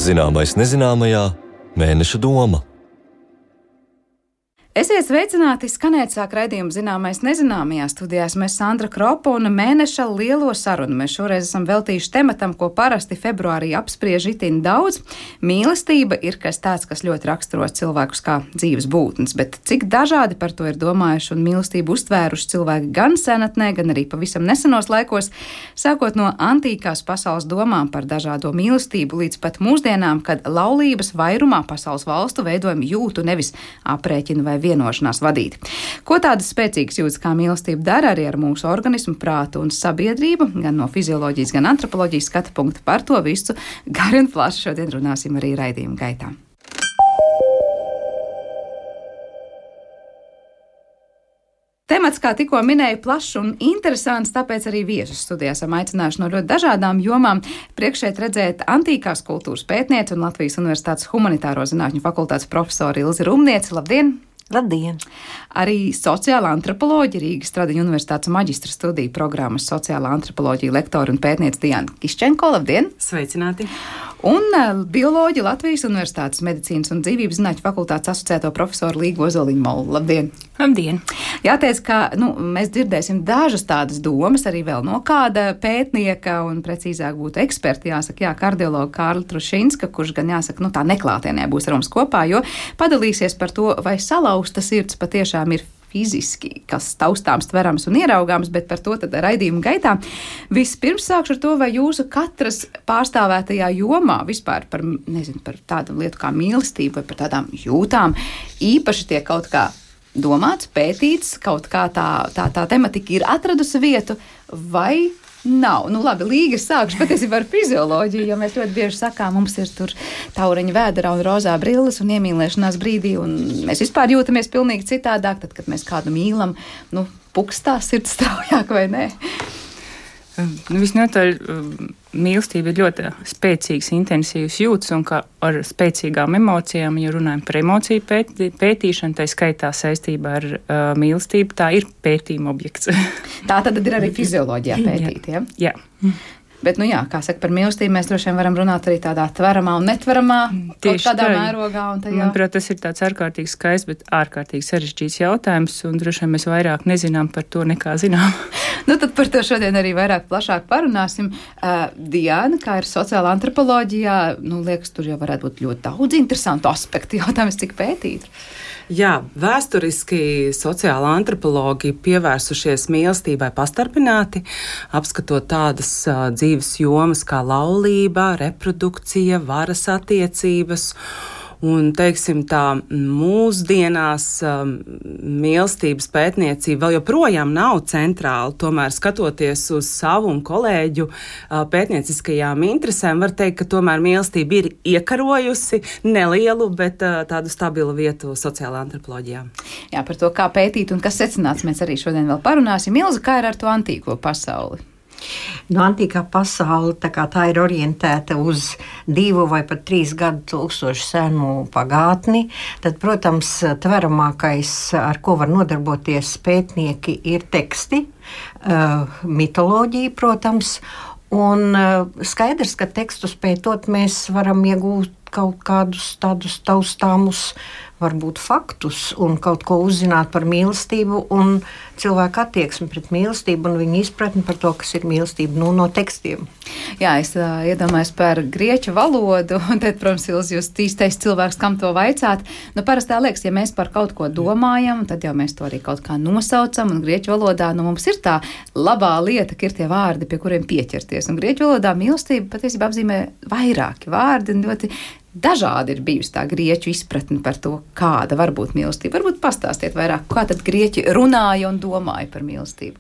Zināmais nezināmajā, mēneša doma. Esiet sveicināti, skanēt sāk raidījumu Zināmais nezināmajā. Studijās mēs Sandra Kropa un mēneša lielo sarunu. Mēs šoreiz esam veltījuši tematam, ko parasti februārī apspriež itin daudz. Mīlestība ir kas tāds, kas ļoti raksturo cilvēkus kā dzīves būtnes, bet cik dažādi par to ir domājuši un mīlestību uztvēruši cilvēki gan senatnē, gan arī pavisam nesenos laikos, sākot no antīkās pasaules domām par dažādo mīlestību līdz pat mūsdienām, kad laulības vairumā pasaules valstu veidojumi jūtu nevis aprēķinu vai vienošanās vadīti. Ko tādas spēcīgas jūtas kā mīlestība dara arī ar mūsu organismu, prātu un sabiedrību, gan no fizioloģijas, gan antropoloģijas skatu punkta, par to visu gari un plaši šodien runāsim arī raidījuma gaitā. Temats, kā tikko minēju, plašs un interesants, tāpēc arī viesus studijā esam aicinājuši no ļoti dažādām jomām. Priekšēt redzēt antīkās kultūras pētnieci un Latvijas Universitātes humanitāro zinātņu fakultātes profesori Ilzi Rumnieci. Labdien! Labdien! Arī sociāla antropoloģija, Rīgas Stradiņu Universitātes maģistra studiju programmas sociālā antropoloģija lektori un pētniece Diana Kiščenko. Labdien! Sveicināti! Un bioloģija Latvijas Universitātes medicīnas un dzīvības zinātņu fakultātes asociēto profesoru Līgu Ozoliņu-Molu. Labdien! Labdien! Jāteic, ka mēs dzirdēsim dažas tādas domas arī vēl no kāda pētnieka un precīzāk būtu eksperti, jāsaka, kardiologa Kārļa Trušinska, kurš gan jāsaka, tā neklātienē būs ar mums kopā, jo padalīsies par to, vai salauzta sirds patiešām ir fiziski, kas taustāms, tverams un ieraugāms, bet par to tad raidījuma gaitā. Vispirms sākšu ar to, vai jūsu katras pārstāvētajā jomā vispār par tādu lietu kā mīlestību vai par tādām jūtām īpaši tiek kaut kā domāts, pētīts, kaut kā tā tematika ir atradusi vietu, vai nav? Labi, Līga, sākšu patiesībā ar fizioloģiju, jo mēs ļoti bieži sakām, mums ir tur taureņa vēderā un rozā brilles un iemīlēšanās brīdī, un mēs vispār jūtamies pilnīgi citādāk, tad, kad mēs kādu mīlam, pukstā sirds straujāk vai nē? Visnotaļ mīlestība ir ļoti spēcīgs, intensīvs jūtas, un kā ar spēcīgām emocijām, ja runājam par emociju pētīšanu, tā skaitā saistībā ar mīlestību, tā ir pētījuma objekts. Tā tad ir arī fizioloģijā pētīt, ja? Jā. Bet, kā saka, par mīlestību mēs droši vien varam runāt arī tādā tveramā un netveramā, kaut kādā mērogā. Manuprāt, tas ir tāds ārkārtīgi skaists, bet ārkārtīgi sarežģīts jautājums, un droši vien mēs vairāk nezinām par to, nekā zinām. Tad par to šodien arī vairāk plašāk parunāsim. Diana, kā ir sociāla antropoloģijā, liekas, tur jau varētu būt ļoti daudz interesantu aspektu, jautājums, cik pētīt. Jā, vēsturiski sociāla antropologi pievērsušies mīlestībai pastarpināti, apskatot tādas dzīves jomas kā laulība, reprodukcija, varas attiecības. Un, teiksim tā, mūsdienās mīlestības pētniecība vēl joprojām nav centrāla. Tomēr, skatoties uz savu un kolēģu pētnieciskajām interesēm, var teikt, ka tomēr mīlestība ir iekarojusi nelielu, bet tādu stabilu vietu sociālā antropoloģijā. Jā, par to, kā pētīt un kas secināts, mēs arī šodien vēl parunāsim. Ilza, kā ir ar to antīko pasauli? Antīkā pasaule tā ir orientēta uz 2 vai pat 3 gadu tūkstošu senu pagātni. Tad, protams, tveramākais, ar ko var nodarboties pētnieki, ir teksti, mitoloģija, protams. Un skaidrs, ka tekstus pētot mēs varam iegūt kaut kādus tādus taustāmus, varbūt faktus un kaut ko uzzināt par mīlestību un cilvēku attieksmi pret mīlestību un viņu izpratni par to, kas ir mīlestība no tekstiem. Jā, es iedomājos par grieķu valodu, un tad, protams, jūs tīstais cilvēks, kam to vaicāt. Parasti tā liekas, ja mēs par kaut ko domājam, tad jau mēs to arī kaut kā nosaucam, un grieķu valodā mums ir tā labā lieta, ka ir tie vārdi, pie kuriem pieķerties. Un grieķu valodā mīlestība patiesībā apzīmē vairāki vārdi, un ļoti dažādi ir bijusi tā grieķu izpratne par to, kāda var būt mīlestība. Varbūt pastāstiet vairāk, kā tad grieķi runāja un domāja par mīlestību.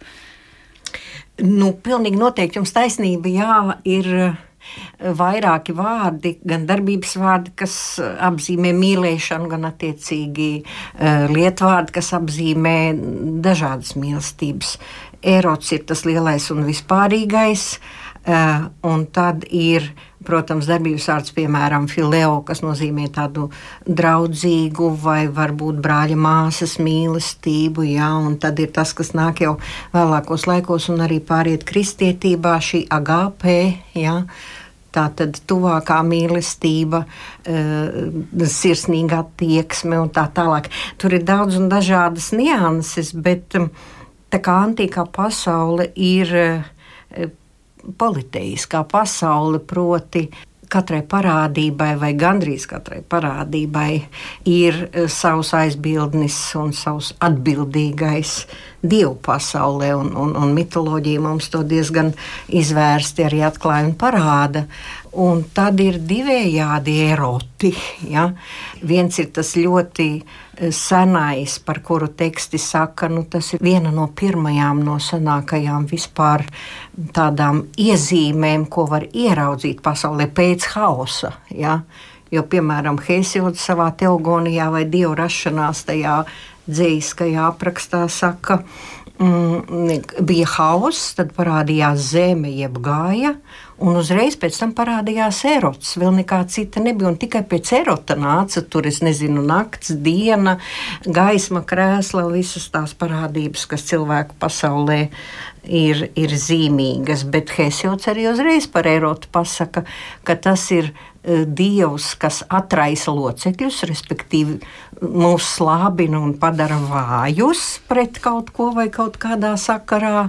Pilnīgi noteikti jums taisnība, jā, ir vairāki vārdi, gan darbības vārdi, kas apzīmē mīlēšanu, gan attiecīgi lietvārdi, kas apzīmē dažādas mīlestības. Erots ir tas lielais un vispārīgais, un tad ir, protams, darbības vārds, piemēram, fileo, kas nozīmē tādu draudzīgu vai varbūt brāļa māsas mīlestību, jā, un tad ir tas, kas nāk jau vēlākos laikos un arī pāriet kristietībā, šī agāpē, jā, tātad tuvākā mīlestība, sirsnīga attieksme un tā tālāk. Tur ir daudz un dažādas nianses, bet tā kā antīkā pasaule ir politeiskā pasaule, proti katrai parādībai vai gandrīz katrai parādībai ir savs aizbildnis un savs atbildīgais dievu pasaulē, un mitoloģija mums to diezgan izvērsti arī atklāja un parāda. Un tad ir divējādi eroti. Ja? Viens ir tas ļoti senais, par kuru teksti saka, tas ir viena no pirmajām, no senākajām vispār tādām iezīmēm, ko var ieraudzīt pasaulē pēc hausa. Ja? Jo, piemēram, Hesiods savā teogonijā vai dievu rašanās tajā dzējiskajā aprakstā saka, bija hauss, tad parādījās zeme jeb Gaia, un uzreiz pēc tam parādījās erots. Vēl nekā cita nebija, un tikai pēc erota nāca tur, es nezinu, nakts, diena, gaisma, krēsla, visas tās parādības, kas cilvēku pasaulē ir zīmīgas. Bet Hesiods arī uzreiz par erotu pasaka, ka tas ir dievs, kas atraisa locekļus, respektīvi mūs slābina un padara vājus pret kaut ko vai kaut kādā sakarā.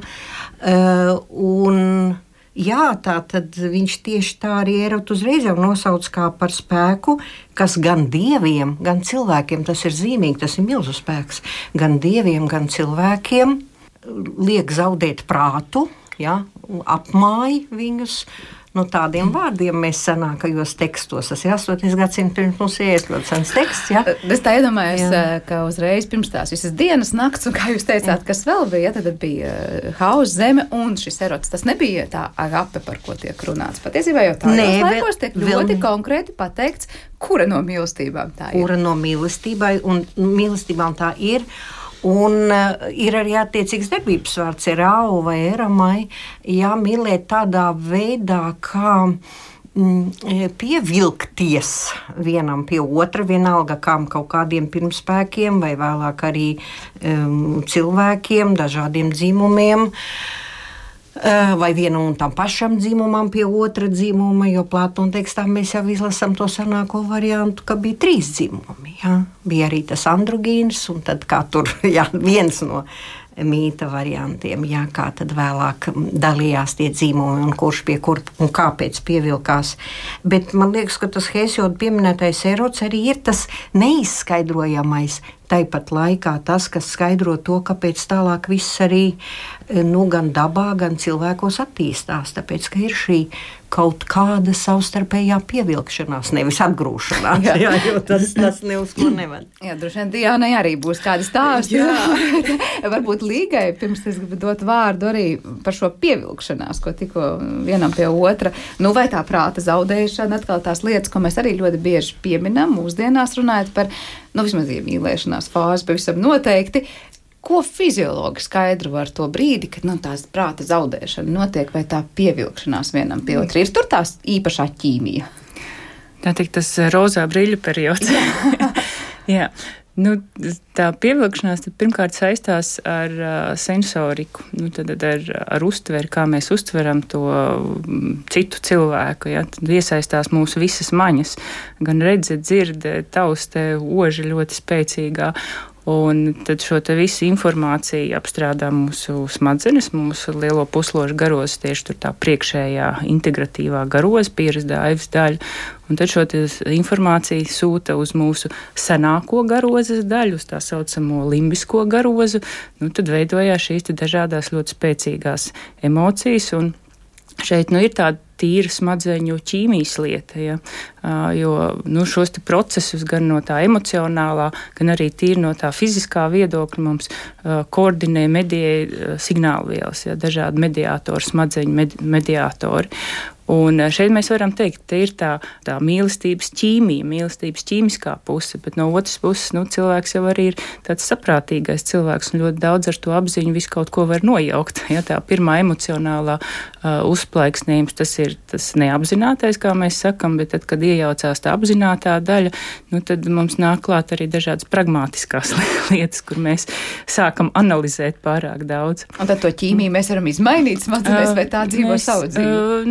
Jā, tā tad viņš tieši tā arī erotu uzreiz jau nosauc kā par spēku, kas gan dieviem, gan cilvēkiem, tas ir zīmīgi, tas ir milzu spēks, gan dieviem, gan cilvēkiem liek zaudēt prātu, ja, apmāj viņus. Tādiem vārdiem mēs senākajos tekstos, tas ir 8. gadsimta pirms mums ieies ļoti sens teksts. Ja? Es tā iedomājos, ka uzreiz pirms tās visas dienas, nakts, un kā jūs teicāt, kas vēl bija, tad bija hauss, zeme un šis erots. Tas nebija tā agape, par ko tiek runāts. Patiesībā jau tādos laikos tiek ļoti konkrēti pateikts, kura no mīlestībām tā ir. Kura no mīlestībām tā ir. Un ir arī attiecīgs darbības vārds erau vai eramai, mīlēt tādā veidā, kā pievilkties vienam pie otra, vienalga kam kaut kādiem pirmspēkiem vai vēlāk arī cilvēkiem, dažādiem dzimumiem. Vai vienam un tam pašam dzimumam pie otra dzimuma, jo Plātona tekstā mēs jau izlasām to senāko variantu, ka bija 3 dzimumi. Ja? Bija arī tas androgīns, un tad kā tur viens no mīta variantiem, kā tad vēlāk dalījās tie dzimumi un kurš pie kur un kāpēc pievilkās. Bet man liekas, ka tas Hesioda pieminētais erots arī ir tas neizskaidrojamais, tāpat laikā tas, kas skaidro to, kāpēc tālāk viss arī gan dabā, gan cilvēkos attīstās, tāpēc, ka ir šī kaut kāda savstarpējā pievilkšanās, nevis atgrūšanās, jo tas ne uz ko nevad. Jā, droši vien Diānai arī būs kādi stāsti. Varbūt Līgai, pirms es gribu dot vārdu arī par šo pievilkšanās, ko tikko vienam pie otra, vai tā prāta zaudēšana, atkal tās lietas, ko mēs arī ļoti bieži pieminam, mūsdienās runājot par, vismaz iemīlēšanās fāzi pavisam noteikti. Ko fiziologi skaidro ar to brīdi, kad tās prāta zaudēšana notiek vai tā pievilkšanās vienam pie otra? Ir tur tās īpašā ķīmija? Tā teikt, tas rozā brīļu periods. Jā. Tā pievilkšanās pirmkārt saistās ar sensoriku, tad ar uztveri, kā mēs uztveram to citu cilvēku. Ja? Tad iesaistās mūsu visas maņas, gan redze, dzirde, tauste, oža ļoti spēcīgā. Un tad šo te visu informāciju apstrādā mūsu smadzenes, mūsu lielo pusložu garos, tieši tur tā priekšējā integratīvā garoza, pieres daives daļa. Un tad šo te informāciju sūta uz mūsu senāko garozas daļu, uz tā saucamo limbisko garozu. Tad veidojās šīs te dažādās ļoti spēcīgās emocijas, un šeit ir tāda tīra smadzeņu ķīmijas lieta, ja? Jo šos te procesus gan no tā emocionālā, gan arī tīri no tā fiziskā viedokļa mums koordinē, mediē signālvielas, ja? Dažādi mediātori, smadzeņu mediātori. Un šeit mēs varam teikt, ka ir tā mīlestības ķīmija, mīlestības ķīmiskā puse, bet no otras puses, cilvēks jau arī ir tāds saprātīgais cilvēks un ļoti daudz ar to apziņu visu kaut ko var nojaukt. Ja, tā pirmā emocionālā uzplaiksnījums, tas ir tas neapzinātais, kā mēs sakam, bet tad, kad iejaucās tā apzinātā daļa, tad mums nāk klāt arī dažādas pragmatiskās lietas, kur mēs sākam analizēt pārāk daudz. Un tad to ķīmiju mēs varam izmainīt smadzenēs, vai tā dzīvo savu dzīvi?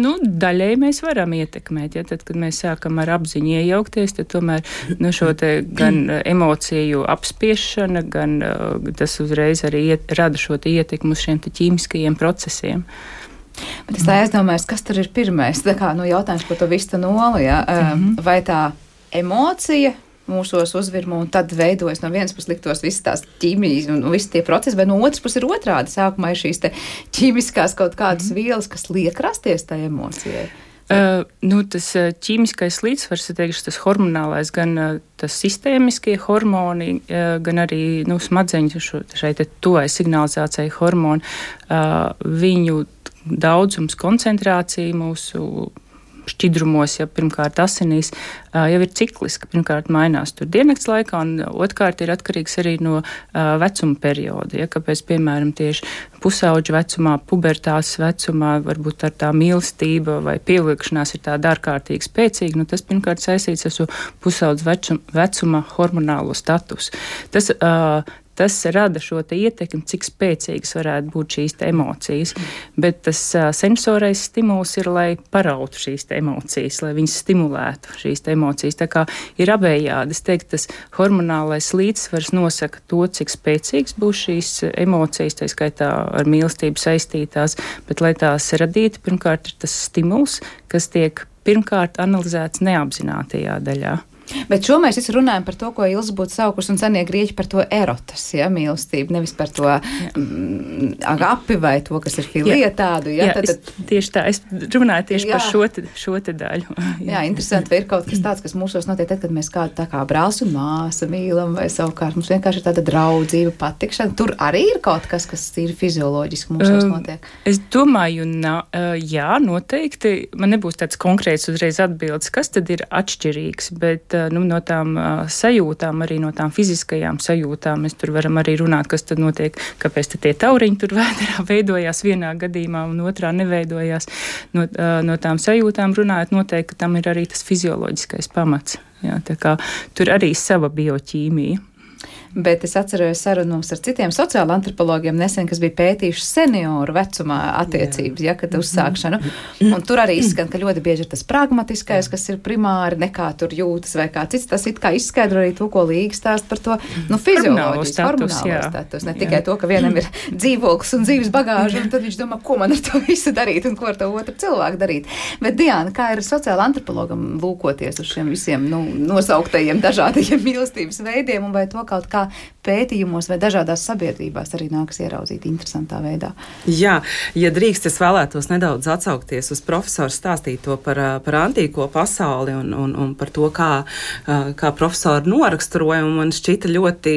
daļēji mēs varam ietekmēt. Ja? Tad, kad mēs sākam ar apziņu iejaukties, tad tomēr šo te gan emociju apspiešana, gan tas uzreiz arī rada šo te ietekmu uz šiem te ķīmiskajiem procesiem. Bet es tā aizdomājos, kas tur ir pirmais? Tā kā, jautājums par to bifenolu, ja? Vai tā emocija mūsos uzvirmo un tad veidojas no vienas puses liktos visas tās ķīmijas un visi tie procesi, vai no otras puses ir otrādi. Sākumā ir šīs te ķīmiskās kaut kādas vielas, kas liek rasties tai emocijai. Tas ķīmiskais līdzsvars, teikšu, tas hormonālais, gan tas sistēmiskie hormoni, gan arī smadzeņu šai tuvai signalizācijai hormoni, viņu daudzums, koncentrācija mūsu šķidrumos, ja pirmkārt asinīs, jau ir cikliska. Pirmkārt mainās tur diennakts laikā, un otrkārt ir atkarīgs arī no vecuma perioda. Ja, kāpēc, piemēram, tieši pusauģu vecumā, pubertātes vecumā, varbūt ar tā mīlestība vai pievilkšanās ir tāda ārkārtīgi spēcīga, tas pirmkārt saistīts ar pusauģu vecuma hormonālo statusu. Tas rada šo te ietekmi, cik spēcīgas varētu būt šīs te emocijas, bet tas sensorais stimuls ir, lai parautu šīs te emocijas, lai viņas stimulētu šīs te emocijas. Tā kā ir abējādi. Es teiktu, tas hormonālais līdzsvars nosaka to, cik spēcīgas būs šīs emocijas, tā skaitā ar mīlestību saistītās, bet lai tās radītu, pirmkārt ir tas stimuls, kas tiek pirmkārt analizēts neapzinātajā daļā. Bet šo mēs runājam par to, ko Ilze būtu saukusi un senie grieķi par to erotas, ja, mīlestību, nevis par to agapi vai to, kas ir filija tādu. Ja, tieši tā, es runāju tieši par šo te daļu. Jā, interesanti, vai ir kaut kas tāds, kas mūsos notiek tad, kad mēs kādu tā kā brālis un māsa mīlam, vai savukārt mums vienkārši ir tāda draudzība, patikšana. Tur arī ir kaut kas, kas ir fizioloģiski mūsos notiek. Es domāju, jā, noteikti. Man nebūs tāds konkrēts uzreiz atbildes, kas tad ir atšķirīgs, bet no tām sajūtām, arī no tām fiziskajām sajūtām, mēs tur varam arī runāt, kas tad notiek, kāpēc tad tie tauriņi tur vēderā veidojās vienā gadījumā un otrā neveidojās. No tām sajūtām runājot, noteikti, ka tam ir arī tas fizioloģiskais pamats. Jā, tā kā tur arī sava bioķīmija. Bet es atceros sarunu ar citiem sociāla antropologiem nesen, kas bija pētījuši senioru vecumā attiecības, ja, kad uzsākšanu. Un tur arī izskan, ka ļoti bieži ir tas pragmatiskais, kas ir primāri, nekā tur jūtas vai kā cits. Tas it kā izskaidro arī to, ko Līga stāst par to, fizioloģijas, hormonālo status. Ne tikai to, ka vienam ir dzīvoklis un dzīves bagāža, un tad viņš domā, ko man ar to visu darīt un ko ar to otru cilvēku darīt. Bet, Diana, kā ir sociāla antropologam lūkoties uz šiem visiem, nosauktajiem dažādajiem mīlestības veidiem, un vai to kaut kā pētījumos vai dažādās sabiedrībās arī nākas ieraudzīt interesantā veidā? Jā, ja drīkst, es vēlētos nedaudz atsaukties uz profesoru stāstīto par antīko pasauli un par to, kā profesori noraksturoja, un man šķita ļoti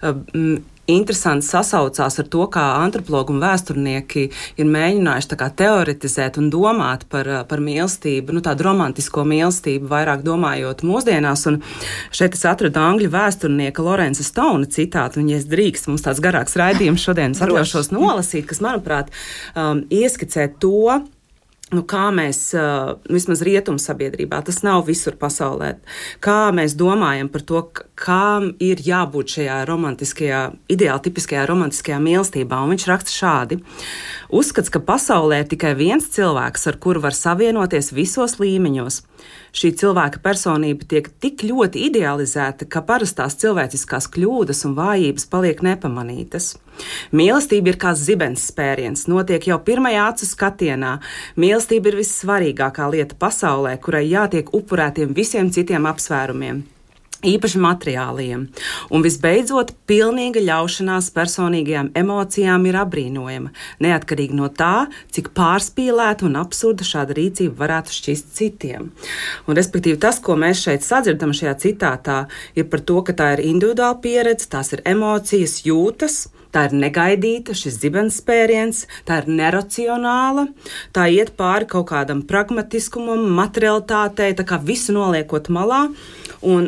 interesanti sasaucās ar to, kā antropologi un vēsturnieki ir mēģinājuši tā kā teoretizēt un domāt par mīlestību, tādu romantisko mīlestību, vairāk domājot mūsdienās. Un šeit es atradu angļu vēsturnieka Lorence Stone citātu, un, ja es drīkst, mums tāds garāks raidījums šodien atļaušos nolasīt, kas, manuprāt, ieskicē to, kā mēs, vismaz rietumu sabiedrībā, tas nav visur pasaulē, kā mēs domājam par to, kā ir jābūt šajā romantiskajā, ideāli tipiskajā romantiskajā mīlestībā. Un viņš raksta šādi: uzskats, ka pasaulē ir tikai viens cilvēks, ar kuru var savienoties visos līmeņos. Šī cilvēka personība tiek tik ļoti idealizēta, ka parastās cilvēciskās kļūdas un vājības paliek nepamanītas. Mīlestība ir kā zibens spēriens, notiek jau pirmajā acu skatienā. Mīlestība ir vissvarīgākā lieta pasaulē, kurai jātiek upurētiem visiem citiem apsvērumiem, īpaši materiāliem. Un visbeidzot, pilnīga ļaušanās personīgajām emocijām ir apbrīnojama, neatkarīgi no tā, cik pārspīlēta un absurda šāda rīcība varētu šķist citiem. Un, respektīvi, tas, ko mēs šeit sadzirdam šajā citātā, ir par to, ka tā ir individuāla pieredze, tās ir emocijas, jūtas, tā ir negaidīta, šis zibens spēriens, tā ir neracionāla, tā iet pāri kaut kādam pragmatiskumam, materialitātei, tā kā visu noliekot malā. Un šeit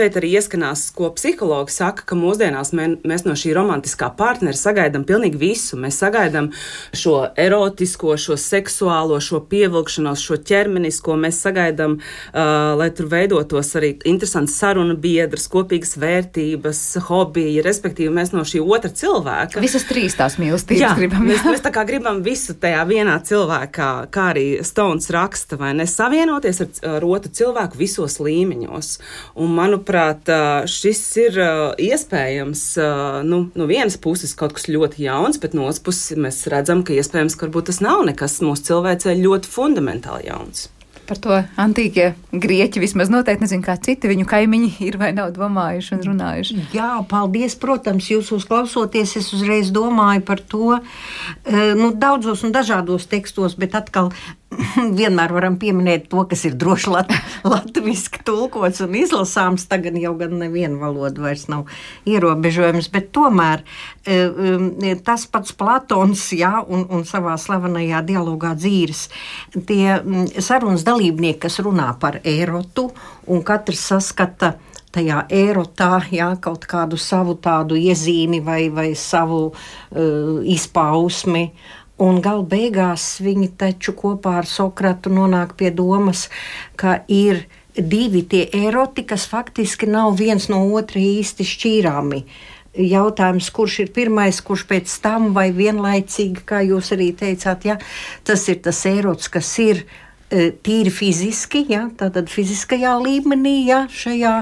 šeit arī ieskanās, ko psihologi saka, ka mūsdienās mēs no šī romantiskā partnera sagaidām pilnīgi visu. Mēs sagaidām šo erotisko, šo seksuālo, šo pievilkšanos, šo ķermenisko. Mēs sagaidām, lai tur veidotos arī interesants saruna biedrs, kopīgas vērtības, hobiji, respektīvi mēs no šī otra cilvēka. Visas trīs tās mīlestības gribam. Mēs tā kā gribam visu tajā vienā cilvēkā, kā arī Stones raksta, vai ne, savienoties ar otru cilvēku visos līmeņos. Un, manuprāt, šis ir iespējams, no vienas puses kaut kas ļoti jauns, bet no otras puses mēs redzam, ka iespējams, ka varbūt tas nav nekas mūsu cilvēcē ļoti fundamentāli jauns. Par to antīkie grieķi vismaz noteikti nezinu, kā citi viņu kaimiņi ir vai nav domājuši un runājuši. Jā, paldies, protams, jūs uzklausoties, es uzreiz domāju par to, daudzos un dažādos tekstos, bet atkal vienmēr varam pieminēt to, kas ir droši latviski tulkots un izlasāms, tagad jau gan neviena valoda vairs nav ierobežojums, bet tomēr tas pats Platons, un savā slavenajā dialogā Dzīres, tie sarunas dalībnieki, kas runā par erotu, un katrs saskata tajā erotā, kaut kādu savu tādu iezīmi vai savu izpausmi. Un gal beigās viņi taču kopā ar Sokratu nonāk pie domas, ka ir divi tie eroti, kas faktiski nav viens no otra īsti šķīrāmi. Jautājums, kurš ir pirmais, kurš pēc tam vai vienlaicīgi, kā jūs arī teicāt, tas ir tas erots, kas ir tīri fiziski, tātad fiziskajā līmenī, šajā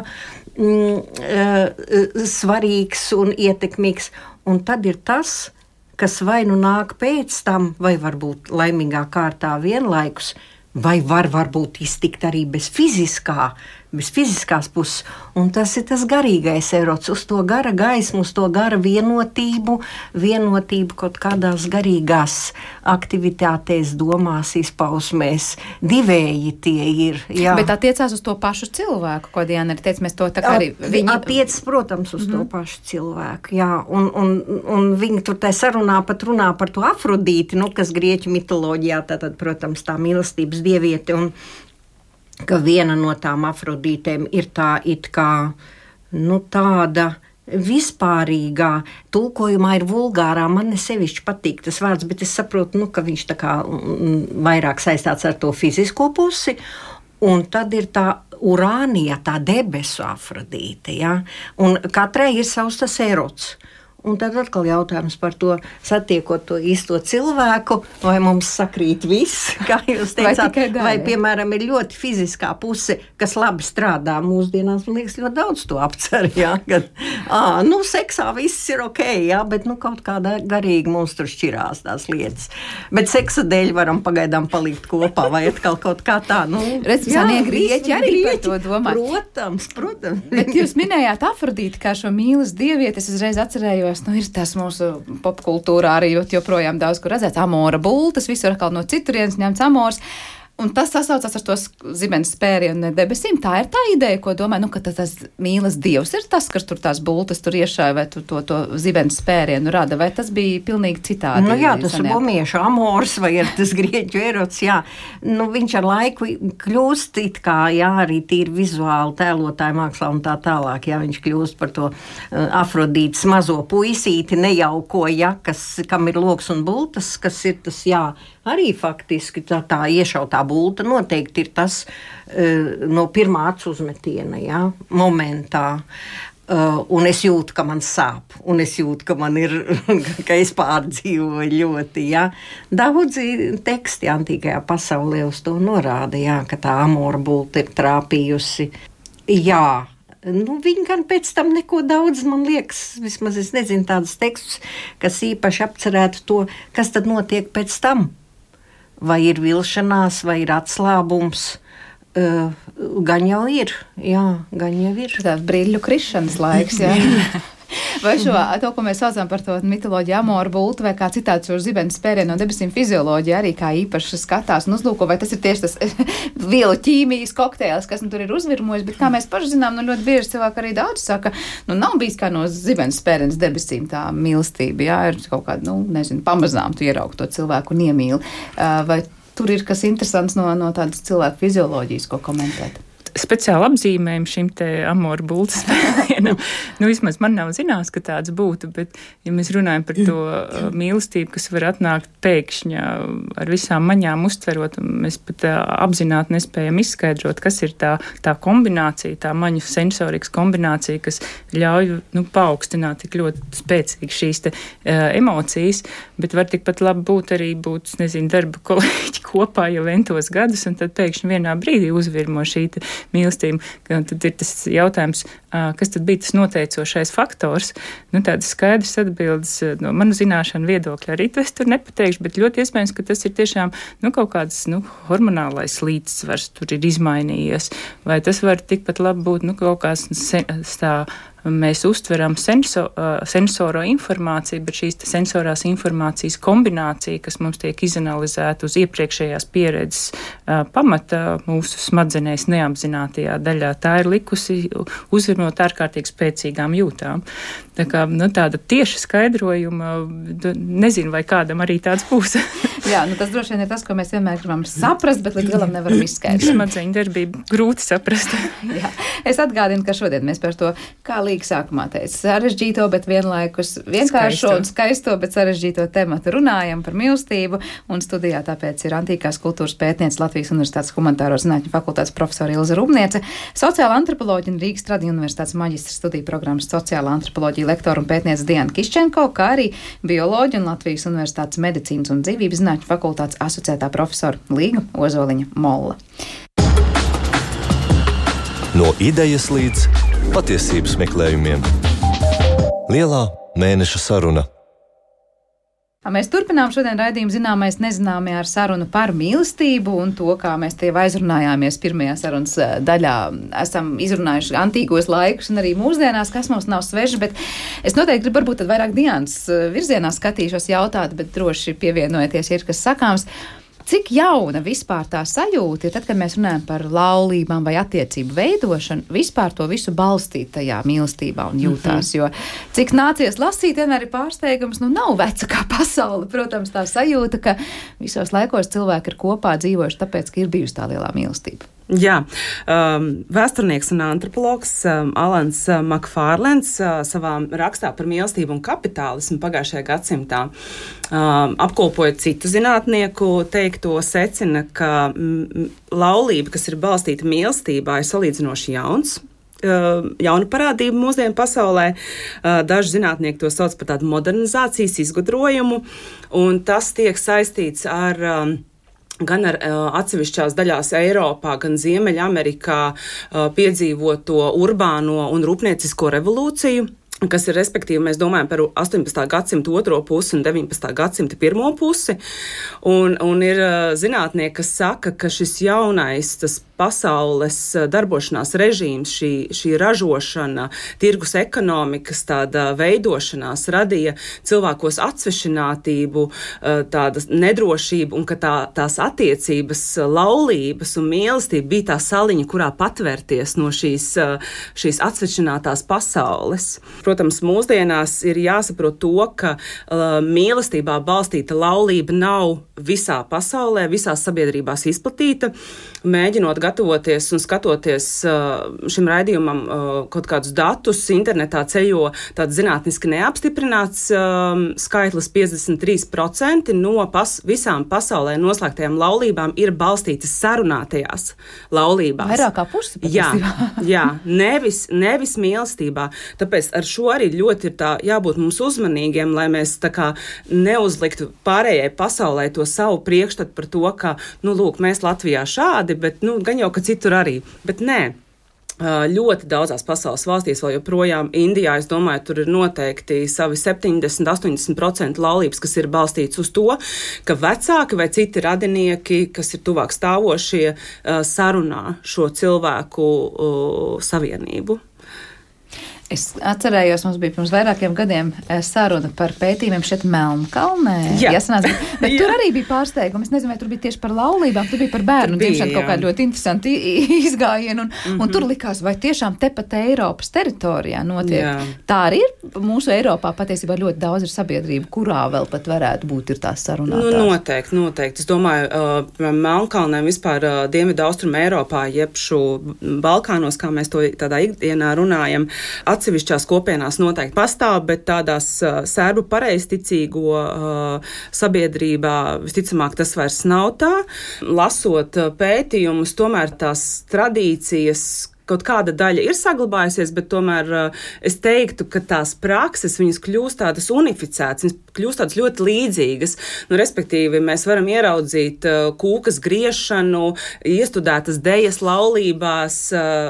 svarīgs un ietekmīgs. Un tad ir tas, kas vai nu nāk pēc tam, vai varbūt laimīgā kārtā vienlaikus, vai varbūt iztikt arī bez fiziskās puses. Un tas ir tas garīgais erots, uz to gara gaismu, uz to gara vienotību kaut kādās garīgās aktivitātēs, domās, izpausmēs. Divēji tie ir. Jā. Bet attiecās uz to pašu cilvēku, ko Diana arī teica, mēs to tā kā arī... Attiecas, protams, uz to pašu cilvēku, jā. Un viņi tur tā sarunā pat runā par to Afrodīti, kas grieķu mitoloģijā, tātad, protams, tā mīlestības dieviete, un ka viena no tām Afrodītēm ir tā it kā, tāda vispārīgā, tulkojumā ir vulgārā, man nesevišķi patīk tas vārds, bet es saprotu, ka viņš tā kā vairāk saistāts ar to fizisko pusi, un tad ir tā Urānija, tā debesu Afrodīte, un katrai ir savs tas erots. Un tad atkal jautājums par to, satiekot to īsto cilvēku, vai mums sakrīt viss, kā jūs teicāt, vai piemēram ir ļoti fiziskā puse, kas labi strādā mūsdienās, man liekas, ļoti daudz to apcer, kad, seksā viss ir ok, bet kaut kādā garīgi mums tur šķirās tās lietas. Bet seksa dēļ varam pagaidām palikt kopā, vai atkal kaut kā tā, Senie grieķi arī par to domā. Protams. Bet jūs minējāt Afrodīti kā šo mīlas dievieti, es uzreiz atcerējos, ir tas mūsu popkultūrā arī joprojām daudz, kur redzēts amora bultas, visur atkal no citurienes ņemts amors. Un tas sasaucas ar to zibens spērienu debesīm. Tā ir tā ideja, ko domāju, ka tas mīlas dievs ir tas, kas tur tās bultas tur iešāja, vai to zibens spērienu rada, vai tas bija pilnīgi citādi? Tas ir bomiešu amors, vai ir tas grieķu erots, viņš ar laiku kļūst it kā, arī tīri vizuāli tēlotāju mākslā un tā tālāk, viņš kļūst par to Afrodītes mazo puisīti nejauko, kam ir loks un bultas, kas ir tas, arī faktiski tā iešautā bulta noteikti ir tas no pirmā acu uzmetiena, momentā. Un es jūtu, ka man sāp, un es jūtu, ka man ir, ka es pārdzīvoju ļoti, Daudzi teksti antīkajā pasaulē uz to norāda, ka tā amora bulta ir trāpījusi. Viņi gan pēc tam neko daudz, man liekas, vismaz es nezinu tādus tekstus, kas īpaši apcerētu to, kas tad notiek pēc tam. Vai ir vilšanās, vai ir atslābums, gan jau ir, gan jau ir. Tā brīļu krišanas laiks, Vai to, ko mēs saucam par to mitoloģiju amoru bultu, vai kā citādi šo zibens spērienu no debesīm fizioloģija arī kā īpaši skatās un uzlūko, vai tas ir tieši tas vielu ķīmijas kokteils, kas tur ir uzvirmojis, bet kā mēs paši zinām, ļoti bieži cilvēki arī daudz saka, nav bijis kā no zibens spēriens debesīm tā mīlestība, ir kaut kāda, pamazām tu ieraugi to cilvēku un iemīli. Vai tur ir kas interesants no tādas cilvēku fizioloģijas, ko komentēt? speciāli apzīmējumi šim te amoru bultas spēlienam. Vismaz man nav zināms, ka tāds būtu, bet ja mēs runājam par to mīlestību, kas var atnākt pēkšņi ar visām maņām uztverot, un mēs pat apzināti nespējam izskaidrot, kas ir tā kombinācija, tā maņu sensorikas kombinācija, kas ļauj paaugstināt tik ļoti spēcīgi šīs te emocijas, bet var tikpat labi būt, darba kolēģi kopā jau entos gadus, un tad pēkšņi vienā brīdī uzvirmo šī mīlestība. Tad ir tas jautājums, kas tad bija tas noteicošais faktors. Tādas skaidras atbildes no manu zināšanu viedokļa arī to es tur nepateikšu, bet ļoti iespējams, ka tas ir tiešām kaut kāds hormonālais līdzsvars tur ir izmainījies. Vai tas var tikpat labi būt kaut kāds mēs uztveram sensoro informāciju, bet šīs sensorās informācijas kombinācija, kas mums tiek izanalizēta uz iepriekšējās pieredzes pamata mūsu smadzenēs neapzinātajā daļā, tā ir likusi uzvirmot ārkārtīgi spēcīgām jūtām. Tā kā tāda tieša skaidrojuma, nezinu, vai kādam arī tāds būs. Jā, tas droši vien ir tas, ko mēs vienmēr gribam saprast, bet līdz galam nevaram izskaidrot. Smadzeņu darbību grūti saprast. Jā. Es atgādinu, ka šodien mēs par to, kā Līga sākumā teica, sarežģīto, bet vienlaikus vienkāršo un skaisto, bet sarežģīto tematu runājam par mīlestību, un studijā tāpēc ir antīkās kultūras pētniece Latvijas Universitātes humanitāro zinātņu fakultātes profesora Ilze Rubniece, sociāla antropoloģija un Rīgas Tradiņu Universitātes maģistra studiju programmas sociāla antropoloģija lektora un pētniece Diana Kiščenko, kā arī bioloģija un Latvijas Universitātes medicīnas un dzīvības zinātņu fakultātes asociētā profesora Līga Ozoliņa Molla. No idejas līdz patiesības meklējumiem. Lielā mēneša saruna. Mēs turpinām šodien raidījumu zināmais nezināmie ar sarunu par mīlestību un to, kā mēs tie aizrunājāmies pirmajā sarunas daļā. Esam izrunājuši antīkos laikus un arī mūsdienās, kas mums nav sveši, bet es noteikti gribu varbūt tad vairāk Dianas virzienā skatīšos jautāt, bet droši pievienojieties, ja ir kas sakāms. Cik jauna vispār tā sajūta ir tad, kad mēs runājam par laulībām vai attiecību veidošanu, vispār to visu balstīt tajā mīlestībā un jūtās, jo cik nācies lasīt, vienmēr ir pārsteigums, nav veca kā pasaule. Protams, tā sajūta, ka visos laikos cilvēki ir kopā dzīvojuši tāpēc, ka ir bijusi tā lielā mīlestība. Jā, vēsturnieks un antropologs Alans Makfārlens savā rakstā par mīlestību un kapitālismu pagājušajā gadsimtā apkopojot citu zinātnieku teikto, secina, ka laulība, kas ir balstīta mīlestībā, ir salīdzinoši jauna parādība mūsdienu pasaulē. Daži zinātnieki to sauc par tādu modernizācijas izgudrojumu, un tas tiek saistīts gan ar atsevišķās daļās Eiropā, gan Ziemeļamerikā piedzīvoto urbāno un rūpniecisko revolūciju, kas ir, respektīvi, mēs domājam par 18. gadsimta otro pusi un 19. gadsimta pirmo pusi. Un ir zinātnieki, kas saka, ka šis jaunais, tas pasaules darbošanās režīms, šī ražošana, tirgus ekonomikas tāda veidošanās radīja cilvēkos atsvešinātību, tāda nedrošību, un ka tās attiecības, laulības un mīlestība bija tā saliņa, kurā patvērties no šīs atsvešinātās pasaules. Protams, mūsdienās ir jāsaprot to, ka mīlestībā balstīta laulība nav visā pasaulē, visās sabiedrībās izplatīta. Mēģinot gatavoties un skatoties šim raidījumam kaut kādus datus, internetā ceļo tāds zinātniski neapstiprināts skaitlis 53% no visām pasaulē noslēgtajām laulībām ir balstītas sarunātajās laulībās. Vairāk kā pusi patiesībā. Jā, nevis mīlestībā. Tāpēc ar šo arī ļoti ir jābūt mums uzmanīgiem, lai mēs tā kā neuzliktu pārējai pasaulē to savu priekšstatu par to, ka, lūk, mēs Latvijā šādi, bet, gan jau, ka citur arī. Bet nē. Ļoti daudzās pasaules valstīs, vēl joprojām Indijā, es domāju, tur ir noteikti savi 70-80% laulības, kas ir balstīts uz to, ka vecāki vai citi radinieki, kas ir tuvāk stāvošie, sarunā šo cilvēku savienību. Es atcerējos, mums bija pirms vairākiem gadiem saruna par pētījumiem šeit Melnkalnē. Jā. Bet tur arī bija pārsteigumi. Es nezinu, vai tur bija tieši par laulībām, tur bija par bērnu dzimšanu kaut kāda ļoti interesanti izgājiena. Un tur likās, vai tiešām tepat Eiropas teritorijā notiek. Jā. Tā arī ir. Mūsu Eiropā patiesībā ļoti daudz ir sabiedrība, kurā vēl pat varētu būt ir tās sarunātās. Noteikti. Es domāju, Melnkalnē vispār Dienvidu Austrum Eiropā, jeb šo Balkānos, kā mēs to tādā ikdienā runājam, atsevišķās kopienās noteikti pastāv, bet tādās sērbu pareizticīgo sabiedrībā visticamāk tas vairs nav tā. Lasot pētījumus, tomēr tās tradīcijas kaut kāda daļa ir saglabājusies, bet tomēr es teiktu, ka tās prakses, viņas kļūst tādas unificētas, viņas kļūst tādas ļoti līdzīgas. Respektīvi, mēs varam ieraudzīt kūkas griešanu, iestudētas dejas laulībās,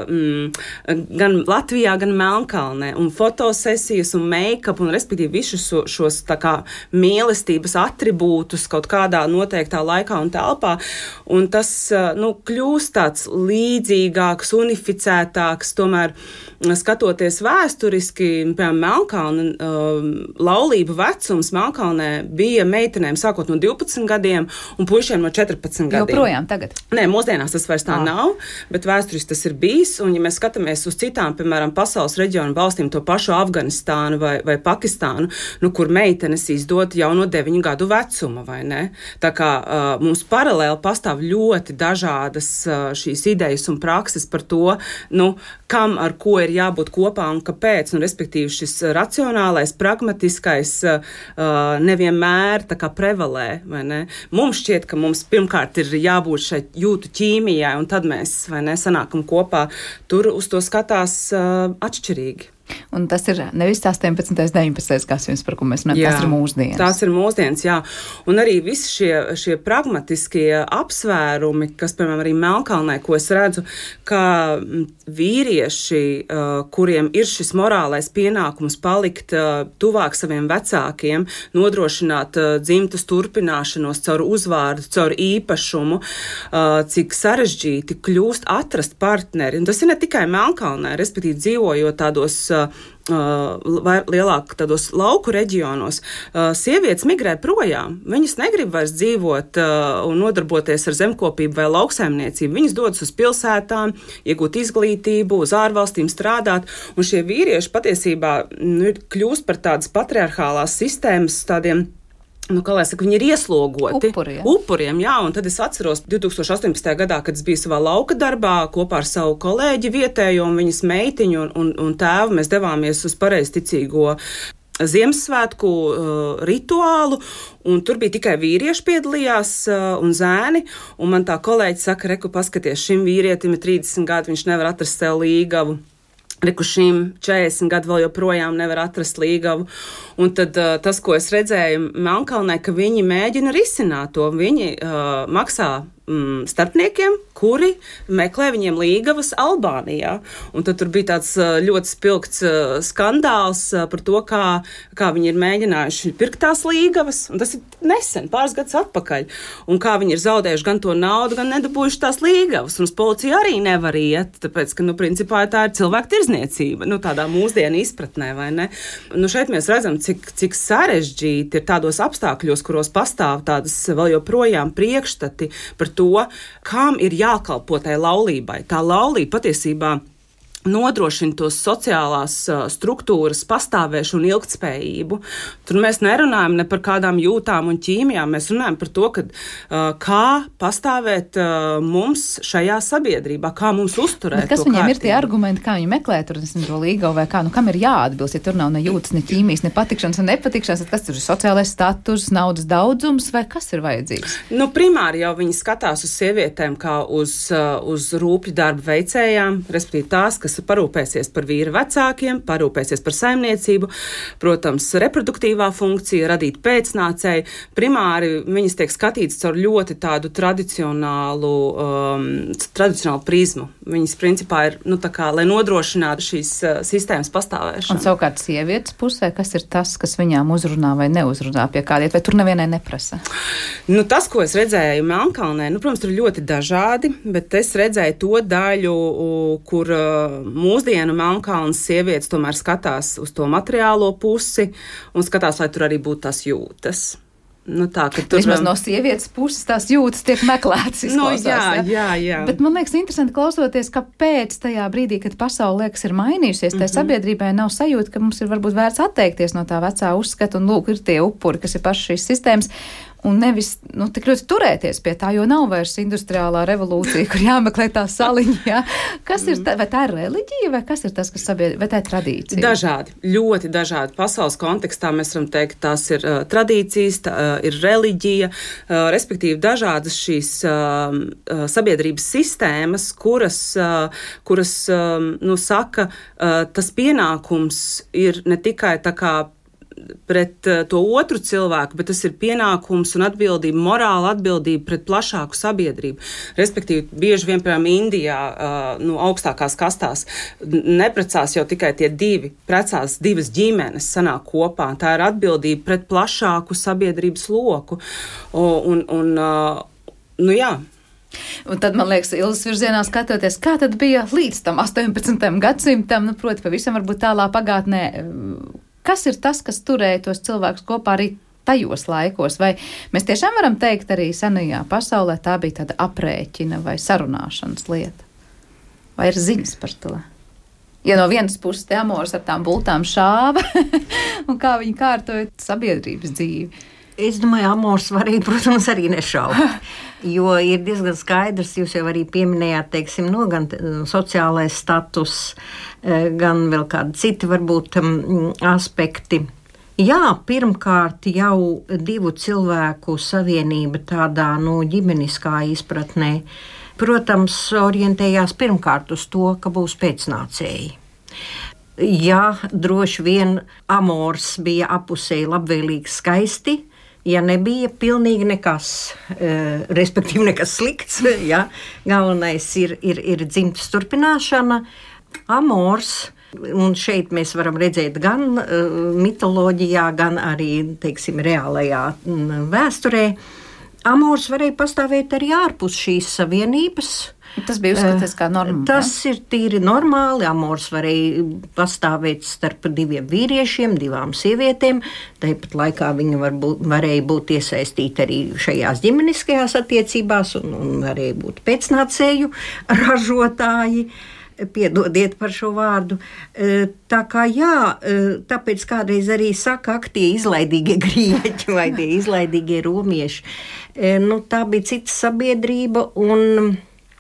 gan Latvijā, gan Melnkalnē, un fotosesijas, un make-up, un respektīvi visus šos tā kā mīlestības atribūtus kaut kādā noteiktā laikā un telpā, un tas, kļūst tāds līdzīgāks, unificētāks, tomēr skatoties vēsturiski, piemēram, Melnkalne, laulību vecums Melnkalnē bija meitenēm sākot no 12 gadiem un puišiem no 14 gadiem. Joprojām tagad? Nē, mūsdienās tas vairs tā nav, bet vēsturiski tas ir bijis, un ja mēs skatāmies uz citām, piemēram, pasaules reģionu valstīm, to pašu Afganistānu vai Pakistānu, kur meitenes izdod jau no 9 gadu vecuma, vai ne? Tā kā mums paralēli pastāv ļoti dažādas šīs idejas un prakses par to, kam ar ko ir jābūt kopā un kāpēc, respektīvi šis racionālais, pragmatiskais nevienmēr tā kā prevalē, vai ne? Mums šķiet, ka mums pirmkārt ir jābūt šai jūtu ķīmijai, un tad mēs, vai ne, sanākam kopā. Tur uz to skatās atšķirīgi. Un tas ir nevis 18. 19. gadsimts, par ko mēs runājam, tas ir mūsdienas. Tās ir mūsdienas, jā. Un arī visi šie pragmatiskie apsvērumi, kas, piemēram, arī Melnkalnē, ko es redzu, ka vīrieši, kuriem ir šis morālais pienākums palikt tuvāk saviem vecākiem, nodrošināt dzimtas turpināšanos caur uzvārdu, caur īpašumu, cik sarežģīti kļūst atrast partneri. Un tas ir ne tikai Melnkalnē, respektīvi dzīvojot tādos lielāk tādos lauku reģionos, sievietes migrē projām. Viņas negrib vairs dzīvot un nodarboties ar zemkopību vai lauksaimniecību. Viņas dodas uz pilsētām, iegūt izglītību, uz ārvalstīm strādāt, un šie vīrieši patiesībā kļūst par tādas patriarchālās sistēmas tādiem, kā lai saka, viņi ir ieslogoti. Upuriem, jā, un tad es atceros 2018. gadā, kad es biju savā lauka darbā kopā ar savu kolēģi vietējo un viņas meitiņu un tēvu, mēs devāmies uz pareizticīgo Ziemassvētku rituālu, un tur bija tikai vīrieši piedalījās un zēni, un man tā kolēģi saka, reku, paskaties, šim vīrietim ir 30 gadi, viņš nevar atrast sev līgavu. Reku šīm 40 gadu vēl joprojām nevar atrast līgavu. Un tad tas, ko es redzēju Melnkalnē, ka viņi mēģina risināt to. Viņi maksā starpniekiem, kuri meklē viņiem līgavas Albānijā. Un tad tur bija tāds ļoti spilgts skandāls par to, kā viņi ir mēģinājuši pirkt tās līgavas. Un tas ir nesen, pāris gadus atpakaļ. Un kā viņi ir zaudējuši gan to naudu, gan nedabūjuši tās līgavas. Un uz policiju arī nevar iet, tāpēc, ka, principā tā ir cilvēku tirzniecība. Tādā mūsdienu izpratnē, vai ne? Šeit mēs redzam, cik sarežģīti ir tādos apstākļos, kuros pastāv tādas vēl joprojām priekšstati par to, kam ir jākalpo tai laulībai. Tā laulība patiesībā nodrošina tos sociālās struktūras pastāvēšanu un ilgtspējību. Tur mēs nerunājam ne par kādām jūtām un ķīmijām, mēs runājam par to, kā pastāvēt mums šajā sabiedrībā, kā mums uzturēt to kārtību. Kas viņiem ir tie argumenti, kā viņi meklē tur to līgavu vai kā, kam ir jāatbilst, ja tur nav ne jūtas, ne ķīmijas, ne patikšanas, ne nepatikšanas, kas tur ir sociālais status, naudas daudzums vai kas ir vajadzīgs? Primāri jau viņi skatās uz sievietēm kā uz rūpju darba veicējām, respektīvi tās, kas parūpēsies par vīra vecākiem, parūpēsies par saimniecību, protams, reproduktīvā funkcija, radīt pēcnācēju. Primāri viņas tiek skatītas caur ļoti tādu tradicionālu prizmu. Viņas principā ir, lai nodrošinātu šīs sistēmas pastāvēšanu. Un savukārt sievietes pusē, kas ir tas, kas viņām uzrunā vai neuzrunā pie kādiet, vai tur nevienai neprasa? Tas, ko es redzēju Melnkalnē, protams, tur ļoti dažādi, bet es redzēju to daļu, kur mūsdienu Melnkalnes sievietes tomēr skatās uz to materiālo pusi un skatās, lai tur arī būtu tās jūtas. Tur vismaz no sievietes puses tās jūtas tiek meklētas. Jā. Bet man liekas interesanti klausoties, kāpēc tajā brīdī, kad pasaule liekas ir mainījusies, tai sabiedrībai nav sajūta, ka mums ir varbūt vērts atteikties no tā vecā uzskata un lūk, ir tie upuri, kas ir paši šīs sistēmas. Un nevis tik ļoti turēties pie tā, jo nav vairs industriālā revolūcija, kur jāmeklē tā saliņa. Ja? Kas ir tā, vai tā ir reliģija, vai kas ir tas, kas vai tā ir tradīcija? Dažādi, ļoti dažādi. Pasaules kontekstā mēs varam teikt, tās ir tradīcijas, tā ir reliģija, respektīvi dažādas šīs sabiedrības sistēmas, kuras saka, tas pienākums ir ne tikai tā kā pret to otru cilvēku, bet tas ir pienākums un atbildība, morāla atbildība pret plašāku sabiedrību. Respektīvi, bieži vien, piemēram, Indijā, augstākās kastās neprecās jau tikai tie divi, precās divas ģimenes sanāk kopā. Tā ir atbildība pret plašāku sabiedrības loku. Jā. Un tad, man liekas, Ilzas virzienā skatoties, kā tad bija līdz tam 18. gadsimtam, proti, pavisam varbūt tālā pagātnē. Kas ir tas, kas turēja tos cilvēkus kopā arī tajos laikos? Vai mēs tiešām varam teikt arī senajā pasaulē tā bija tāda aprēķina vai sarunāšanas lieta? Vai ir ziņas par to? Ja no vienas puses te Amors ar tām bultām šāva un kā viņi kārtoja sabiedrības dzīvi? Es domāju, Amors varēja, protams, arī nešaukt, jo ir diezgan skaidrs, jūs jau arī pieminējāt, teiksim, gan sociālais status, gan vēl kādi citi varbūt aspekti. Jā, pirmkārt jau divu cilvēku savienība tādā ģimeniskā izpratnē, protams, orientējās pirmkārt uz to, ka būs pēcnācēji. Jā, droši vien Amors bija apusēji labvēlīgs, skaisti, ja nebija pilnīgi nekas, respektīvi nekas slikts, ja, galvenais ir dzimtas turpināšana. Amors, un šeit mēs varam redzēt gan mitoloģijā, gan arī, teiksim, reālajā vēsturē, Amors varēja pastāvēt arī ārpus šīs savienības. Tas bija uzskatīts kā normāli. Tas ir tīri normāli. Amors varēja pastāvēt starp diviem vīriešiem, divām sievietēm. Tāpat laikā viņa varēja būt iesaistīta arī šajās ģimeniskajās attiecībās un varēja būt pēcnācēju ražotāji. Piedodiet par šo vārdu. Tā kā jā, tāpēc kādreiz arī saka, tie izlaidīgie grieķi vai tie izlaidīgie romieši. Tā bija cita sabiedrība un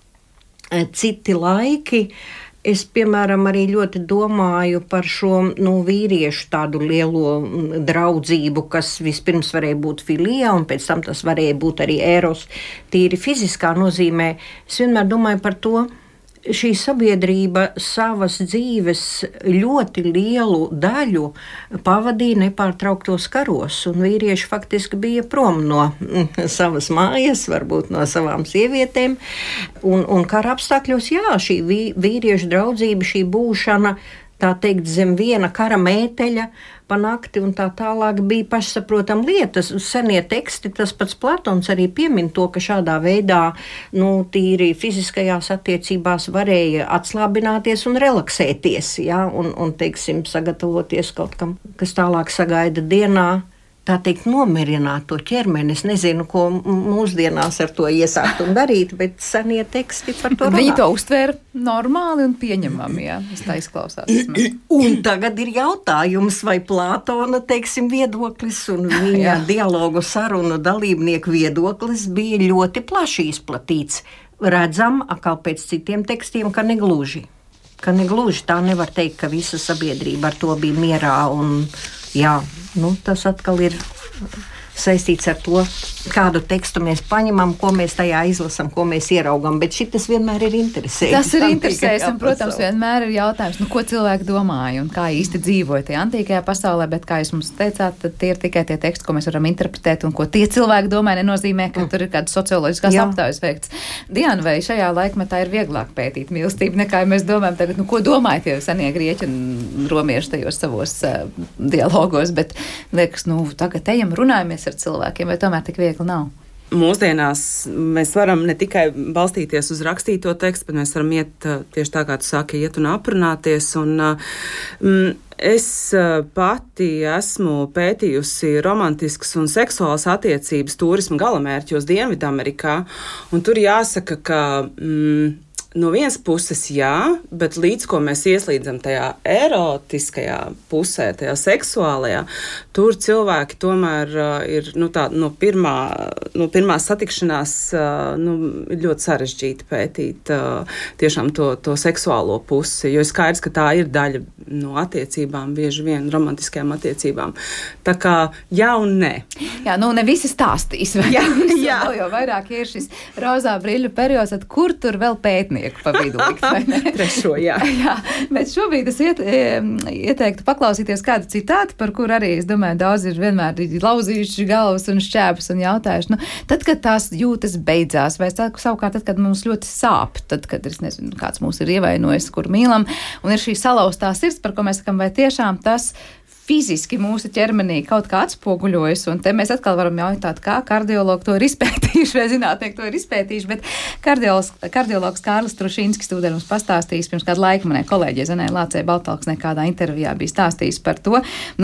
citi laiki. Es, piemēram, arī ļoti domāju par šo vīriešu tādu lielo draudzību, kas vispirms varēja būt filija, un pēc tam tas varēja būt arī eros, tīri fiziskā nozīmē. Es vienmēr domāju par to, šī sabiedrība savas dzīves ļoti lielu daļu pavadīja nepārtrauktos karos, un vīrieši faktiski bija prom no savas mājas, varbūt no savām sievietēm, un kara apstākļos, jā, šī vīriešu draudzība, šī būšana, tā teikt, zem viena kara mēteļa pa nakti un tā tālāk bija pašsaprotam lietas. Senie teksti, tas pats Platons arī piemin to, ka šādā veidā, tīri fiziskajās attiecībās varēja atslābināties un relaksēties, ja? un teiksim, sagatavoties kaut kam, kas tālāk sagaida dienā. Tā teikt, nomierināt to ķermeni. Es nezinu, ko mūsdienās ar to iesākt un darīt, bet senie teksti par to runā. Viņi to uztvēra normāli un pieņemami, jā, es tā izklausās. Un tagad ir jautājums, vai Plātona, teiksim, viedoklis un viņa dialogu sarunu dalībnieku viedoklis bija ļoti plaši izplatīts. Redzam, atkal pēc citiem tekstiem, ka negluži. Tā nevar teikt, ka visa sabiedrība ar to bija mierā un jā, tas atkal ir saistīts ar to, kādu tekstu mēs paņemam, ko mēs tajā izlasam, ko mēs ieraugam, bet šitas vienmēr ir interesējoši. Tas ir interesējoši, un, protams, vienmēr ir jautājums, ko cilvēki domāja un kā īsti dzīvoja tajā antīkajā pasaulē, bet, kā jūs mums teicāt, tad tie ir tikai tie teksti, ko mēs varam interpretēt, un ko tie cilvēki domāja, nenozīmē, ka tur ir kādas socioloģiskās aptaujas veikts. Diana, vai šajā laikmetā ir vieglāk pētīt mīlestību, nekā mēs domājam tagad, ko domāja tie senie grieķi un romieši tajos savos dialogos, bet liekas, tagad ejam, runājamies ar cilvēkiem, vai tomēr tik viegli nav? Mūsdienās mēs varam ne tikai balstīties uz rakstīto tekstu, bet mēs varam iet tieši tā, kā tu sāki, iet un aprunāties. Un, es pati esmu pētījusi romantiskas un seksuālas attiecības turisma galamērķos Dienvidamerikā, un tur jāsaka, ka no vienas puses jā, bet līdz ko mēs ieslīdzam tajā erotiskajā pusē, tajā seksuālajā, tur cilvēki tomēr ir no pirmās satikšanās ir ļoti sarežģīti pētīt tiešām to seksuālo pusi, jo ir skaidrs, ka tā ir daļa no attiecībām, bieži vien romantiskajām attiecībām. Tā kā jā un nē. Jā, ne visi stāstīs. Jā. Jau vairāk ir šis rozā briļu periods, tad kur tur vēl pētnieki pa vidu likt, vai ne? Trešo, jā. Jā, bet šobrīd es ieteiktu paklausīties kādu citātu, par kur arī, es domāju, daudz ir vienmēr lauzījuši galvas un šķēpus un jautājuši, tad, kad tās jūtas beidzās, vai savukārt tad, kad mums ļoti sāp, tad, kad, es nezinu, kāds mūs ir ievainojis, kur mīlam, un ir šī salauztā sirds, par ko mēs sakam, vai tiešām tas fiziski mūsu ķermenī kaut kā atspoguļojas, un te mēs atkal varam jautāt, kā kardiologi to ir izpētījuši, vai zinātnieki to ir izpētījuši, bet kardiologs Kārlis Trušinskis tūdien mums pastāstījis pirms kādu laiku manai kolēģei Zanai Lācei Baltalksnē kādā intervijā bija stāstījis par to,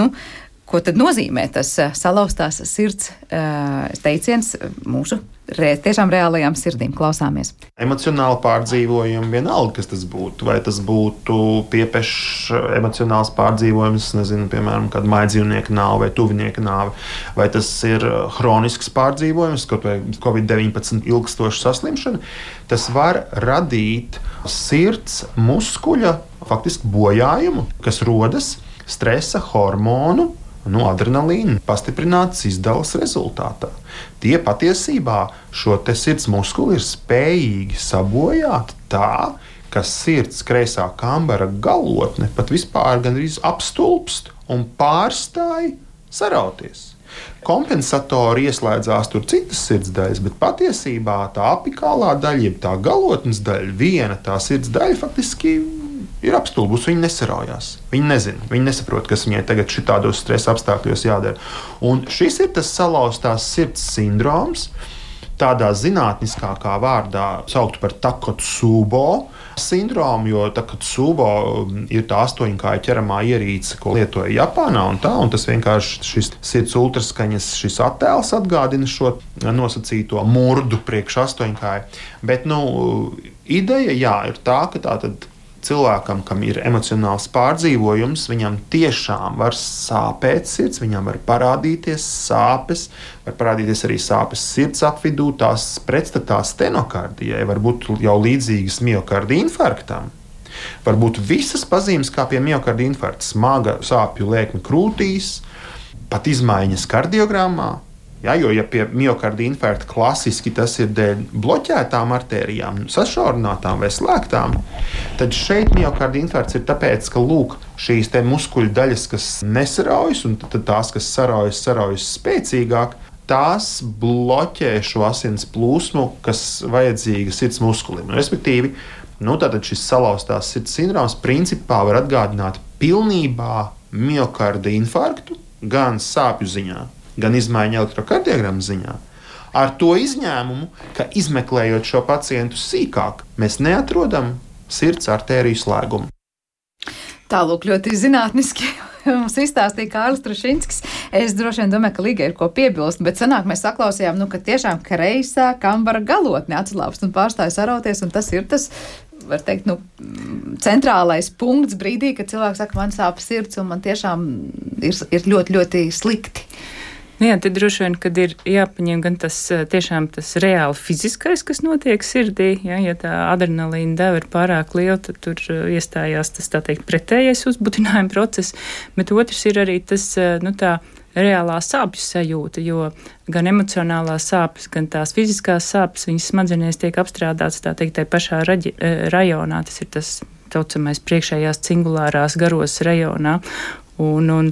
ko tad nozīmē tas salauztās sirds teiciens mūsu tiešām reālajām sirdīm. Klausāmies. Emocionāli pārdzīvojumi vienalga, kas tas būtu. Vai tas būtu piepešs emocionāls pārdzīvojums, nezinu, piemēram, kāda mājdzīvnieka nāve vai tuvinieka nāve, vai tas ir hronisks pārdzīvojums, kaut vai COVID-19 ilgstoša saslimšana, tas var radīt sirds muskuļa faktiski bojājumu, kas rodas stresa hormonu, adrenalīna pastiprinātas izdalas rezultātā. Tie patiesībā šo te sirds muskuli ir spējīgi sabojāt tā, ka sirds kreisā kambara galotne pat vispār gandrīz apstulbst un pārstāj sarauties. Kompensatori ieslēdzās tur citas sirds daļas, bet patiesībā tā apikālā daļa, jeb tā galotnes daļa, viena tā sirds daļa faktiski ir apstulbusi, viņa nesaraujās. Viņa nezina, viņa nesaprot, kas viņai tagad šitādos stresa apstākļos jādara. Un šis ir tas salauztās sirds sindroms, tādā zinātniskākā vārdā saukt par Takotsubo sindromu, jo Takotsubo ir tā 8-kāja ķeramā ierīce, ko lietoja Japānā un tas vienkārši šis sirds ultraskaņas šis attēls atgādina šo nosacīto murdu priekš 8-kāju. Bet, ideja, ir tā, ka tātad cilvēkam, kam ir emocionāls pārdzīvojums, viņam tiešām var sāpēt sirds, viņam var parādīties sāpes, var parādīties arī sāpes sirds apvidū, tās pretstatā stenokardijai, var būt jau līdzīgas miokarda infarktam. Var būt visas pazīmes kā pie miokarda infarkta, smaga sāpju lēkme krūtīs, pat izmaiņas kardiogrammā. Ja, jo, ja pie miokarda infarkta klasiski tas ir dēļ bloķētām artērijām, sašaurinātām vai slēgtām, tad šeit miokarda infarkts ir tāpēc, ka šīs te muskuļu daļas, kas nesaraujas, un tad tās, kas saraujas spēcīgāk, tās bloķē šo asins plūsmu, kas vajadzīga sirds muskulim. Respektīvi, tātad šis salauztās sirds sindroms principā var atgādināt pilnībā miokarda infarktu gan sāpju ziņā, gan izmaiņu elektrokardiogrammas ziņā. Ar to izņēmumu, ka izmeklējot šo pacientu sīkāk, mēs neatrodam sirds artēriju slēgumu. Tālūk, ļoti zinātniski mums izstāstīja Kārlis Trušinskis. Es droši vien domāju, ka Liga ir ko piebilst, bet sanāk mēs saklausījām, ka tiešām kreisā kambara galotne atslāpst un pārstāja sarauties, un tas ir tas, var teikt, centrālais punkts brīdī, kad cilvēks saka, man sāp sirds, un man tiešām ir ļoti, ļoti slikti. Nu jā, tad droši vien, kad ir jāpaņem gan tas tiešām tas reāli fiziskais, kas notiek sirdī, ja tā adrenalīna deva ir pārāk liela, tad tur iestājās tas, tā teikt, pretējais uzbudinājuma process, bet otrs ir arī tas, tā reālā sāpju sajūta, jo gan emocionālās sāpes, gan tās fiziskās sāpes, viņas smadzenēs tiek apstrādātas, tā teikt, tai pašā rajonā, tas ir tas taucamais priekšējās cingulārās garos rajonā, un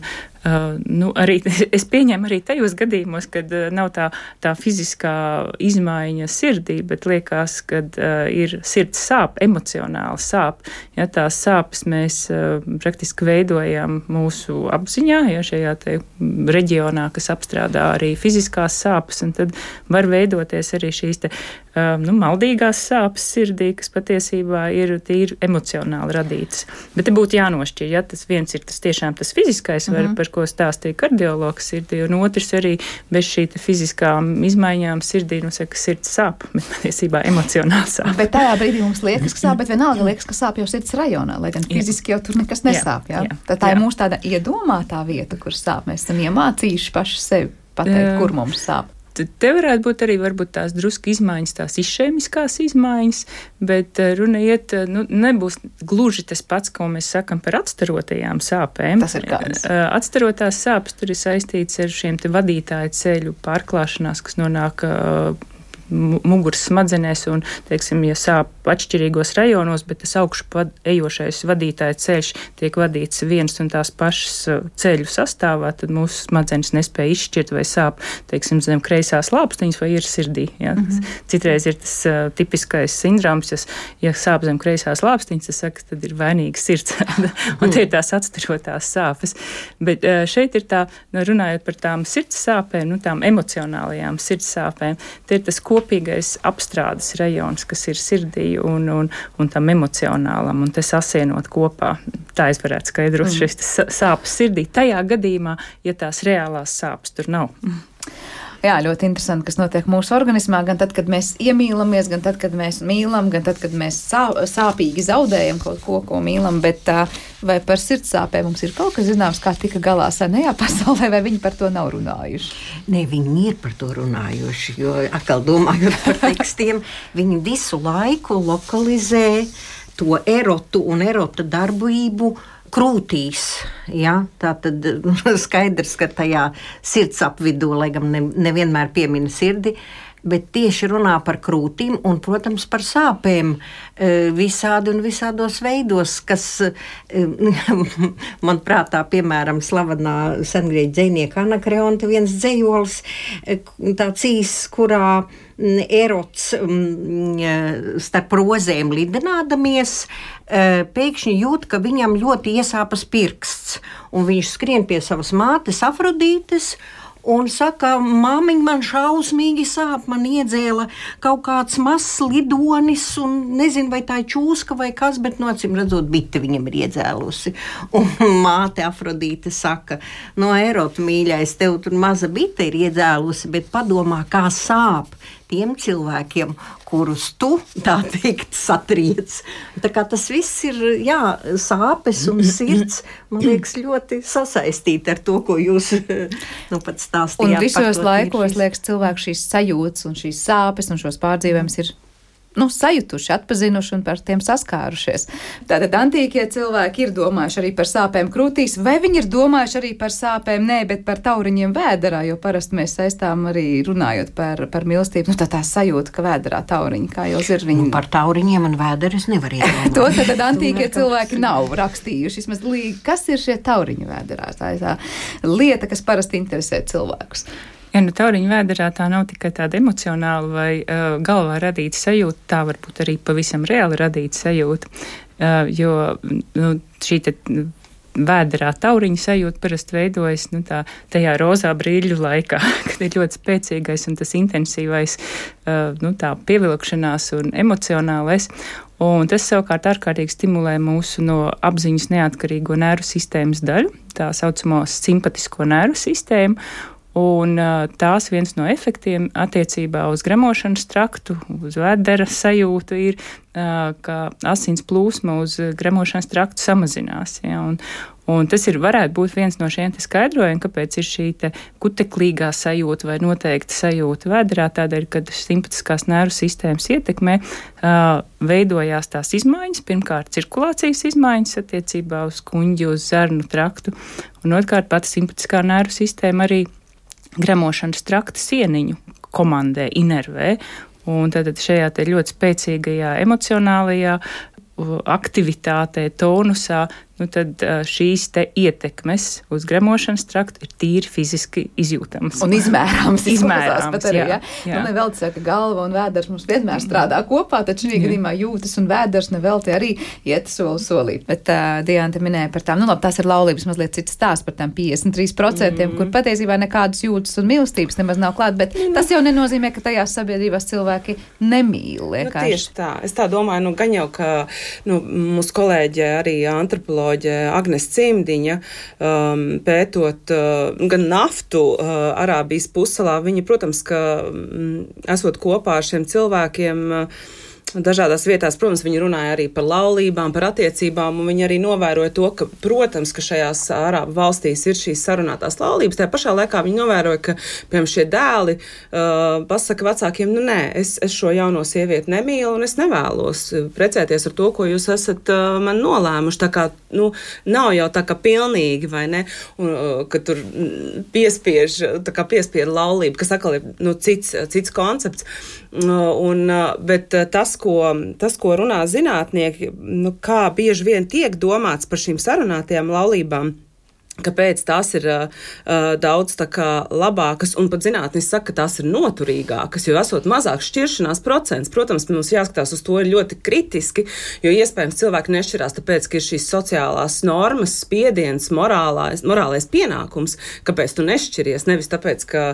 arī, es pieņemu arī tajos gadījumos, kad nav tā fiziskā izmaiņa sirdī, bet liekas, kad ir sirds sāp, emocionāli sāp. Ja, tās sāpes mēs praktiski veidojam mūsu apziņā, ja šajā te reģionā, kas apstrādā arī fiziskās sāpes, un tad var veidoties arī šīs te maldīgās sāpes sirdī, kas patiesībā ir tīri emocionāli radītas. Bet te būtu jānošķir, ja tas viens ir tas tiešām tas fiziskais, par ko stāstīja kardiologs sirdī, un otrs arī bez šī fiziskām izmaiņām sirdī, saka, sirds sāp, bet patiesībā emocionāli sāp. Bet tajā brīdī mums liekas, ka sāp, bet vienalga liekas, ka sāp jau sirds rajonā, lai gan fiziski jau tur nekas nesāp. Jā. Tā ir mūsu tāda iedomātā vieta, kur sāp. Mēs esam iemācījuši paši sevi pateikt, kur mums sāp. Te varētu būt arī varbūt tās drusku izmaiņas, tās išēmiskās izmaiņas, bet runa iet, nebūs gluži tas pats, ko mēs sakam par atstarotajām sāpēm. Tas ir kāds. Atstarotās sāpes tur ir saistīts ar šiem te vadītāju ceļu pārklāšanās, kas nonāk muguras smadzenēs un, teiksim, ja sāp atšķirīgos rajonos, bet tas augšu ejošais vadītāja ceļš tiek vadīts viens un tās pašas ceļu sastāvā, tad mūsu smadzenes nespēja izšķirt, vai sāp, teiksim, zem kreisās lāpstiņas vai ir sirdī. Ja? Citreiz ir tas tipiskais sindroms, ja sāp zem kreisās lāpstiņas, tas saka, tad ir vainīga sirds. Un te ir tās atstarotās sāpes. Bet šeit ir tā, runājot par tām sirds sāpēm, tām emocionālajām sirds sāpēm, te ir tas kopīgais apstrādes rajons, kas ir sirdī un tam emocionālam, un te sasienot kopā. Tā es varētu skaidrot šīs sāpes sirdī. Tajā gadījumā, ja tās reālās sāpes tur nav. Jā, ļoti interesanti, kas notiek mūsu organismā, gan tad, kad mēs iemīlamies, gan tad, kad mēs mīlam, gan tad, kad mēs sāpīgi zaudējam kaut ko mīlam, bet vai par sirdsāpēm mums ir kaut kas zināms, kā tika galā senajā pasaulē, vai viņi par to nav runājuši? Nē, viņi ir par to runājuši, jo atkal domājot par tekstiem, viņi visu laiku lokalizē to erotu un erota darbību krūtīs. Ja? Tā tad skaidrs, ka tajā sirdsapvidū, lai gan nevienmēr piemina sirdi, bet tieši runā par krūtīm un, protams, par sāpēm visādi un visādos veidos, kas man prātā, piemēram, slavenā sengrieķu dzejnieka Anakreonta viens dzejols, tāds īsts, kurā erots starp rozēm lidinādamies, pēkšņi jūt, ka viņam ļoti iesāpas pirksts, un viņš skrien pie savas mātes Afrodītes, un saka, māmiņ, man šausmīgi sāp, man iedzēla kaut kāds mazs lidonis, un nezinu, vai tā ir čūska vai kas, bet no acīm redzot, bite viņam ir iedzēlusi. Un māte Afrodīte saka, no Erota mīļais, tev tur maza bite ir iedzēlusi, bet padomā, kā sāp tiem cilvēkiem, kurus tu, tā teikt, satriec. Tā kā tas viss ir, jā, sāpes un sirds, man liekas, ļoti sasaistīti ar to, ko jūs pat stāstījāt. Un visos laikos, liekas, cilvēku šīs sajūtas un šīs sāpes un šos pārdzīvojumus ir sajutuši, atpazinuši un par tiem saskārušies. Tātad antīkie cilvēki ir domājuši arī par sāpēm krūtīs, vai viņi ir domājuši arī par sāpēm, bet par tauriņiem vēderā, jo parasti mēs saistām arī runājot par mīlestību, tā sajūta, ka vēderā tauriņi, kā jau zirviņi. Par tauriņiem un vēderu es nevaru iedomāt. To tad antīkie cilvēki nav rakstījuši. Vismaz kas ir šie tauriņi vēderā? Tā ir tā lieta, kas parasti interesē cilvēkus. Ja tauriņa vēderā tā nav tikai tāda emocionāla vai galvā radīta sajūta, tā var būt arī pavisam reāli radīta sajūta, jo šī vēderā tauriņa sajūta parasti veidojas tajā rozā brīļu laikā, kad ir ļoti spēcīgais un tas intensīvais tā pievilkšanās un emocionālais. Un tas savukārt ārkārtīgi stimulē mūsu no apziņas neatkarīgo nervu sistēmas daļu, tā saucamo simpatisko nervu sistēmu. Un tās viens no efektiem attiecībā uz gremošanas traktu, uz vēdera sajūtu ir, ka asins plūsma uz gremošanas traktu samazinās. Ja, Un tas varētu būt viens no šiem skaidrojumiem, kāpēc ir šī kuteklīgā sajūta vai noteikta sajūta vēderā, tādēļ, kad simpatiskās nervu sistēmas ietekmē veidojās tās izmaiņas, pirmkārt cirkulācijas izmaiņas attiecībā uz kuņģi, uz zarnu traktu, un otrkārt pati simpatiskā nervu sistēma arī gremošanas trakta sieniņu komandē, inervē, un tad šajā te ļoti spēcīgajā emocionālajā aktivitātē, tonusā, tad šīs te ietekmes uz gremošanas traktu ir tīri fiziski izjūtamas. Un izmērāms. Izmērāms, jā. Un nevelti saka, galva un vēders mums vienmēr strādā kopā, tad šī gadījumā jūtas un vēders nevelti arī iet soli solī. Bet Diana te minēja par tām, tās ir laulības mazliet cits stāsts par tām 53%, kur patiesībā nekādas jūtas un mīlestības nemaz nav klāt, bet tas jau nenozīmē, ka tajās sabiedrībās cilvēki nemīl. Tieši tā. Es tā domāju, gan jau, ka mūsu kolēģe arī antropoloģija Agnes Cimdiņa, pētot gan naftu Arābijas pussalā, viņa, protams, ka esot kopā ar šiem cilvēkiem dažādās vietās, protams, viņi runāja arī par laulībām, par attiecībām, un viņi arī novēroja to, ka, protams, ka šajās Arābu valstīs ir šīs sarunātās laulības. Tā pašā laikā viņi novēroja, ka, piemēram, šie dēli pasaka vecākiem, nē, es šo jauno sievieti nemīlu, un es nevēlos precēties ar to, ko jūs esat man nolēmuši. Tā kā, nav jau tā kā pilnīgi, vai ne, un, ka tur piespiež laulību, kas atkal ir cits koncepts. Bet tas, ko runā zinātnieki, kā bieži vien tiek domāts par šīm sarunātajām laulībām, kāpēc tās ir daudz tā kā labākas, un pat zinātnis saka, ka tās ir noturīgākas, jo esot mazāks šķiršanās procents. Protams, mums jāskatās uz to ļoti kritiski, jo iespējams cilvēki nešķirās tāpēc, ka ir šīs sociālās normas, spiediens, morālais pienākums, kāpēc tu nešķiries, nevis tāpēc, ka,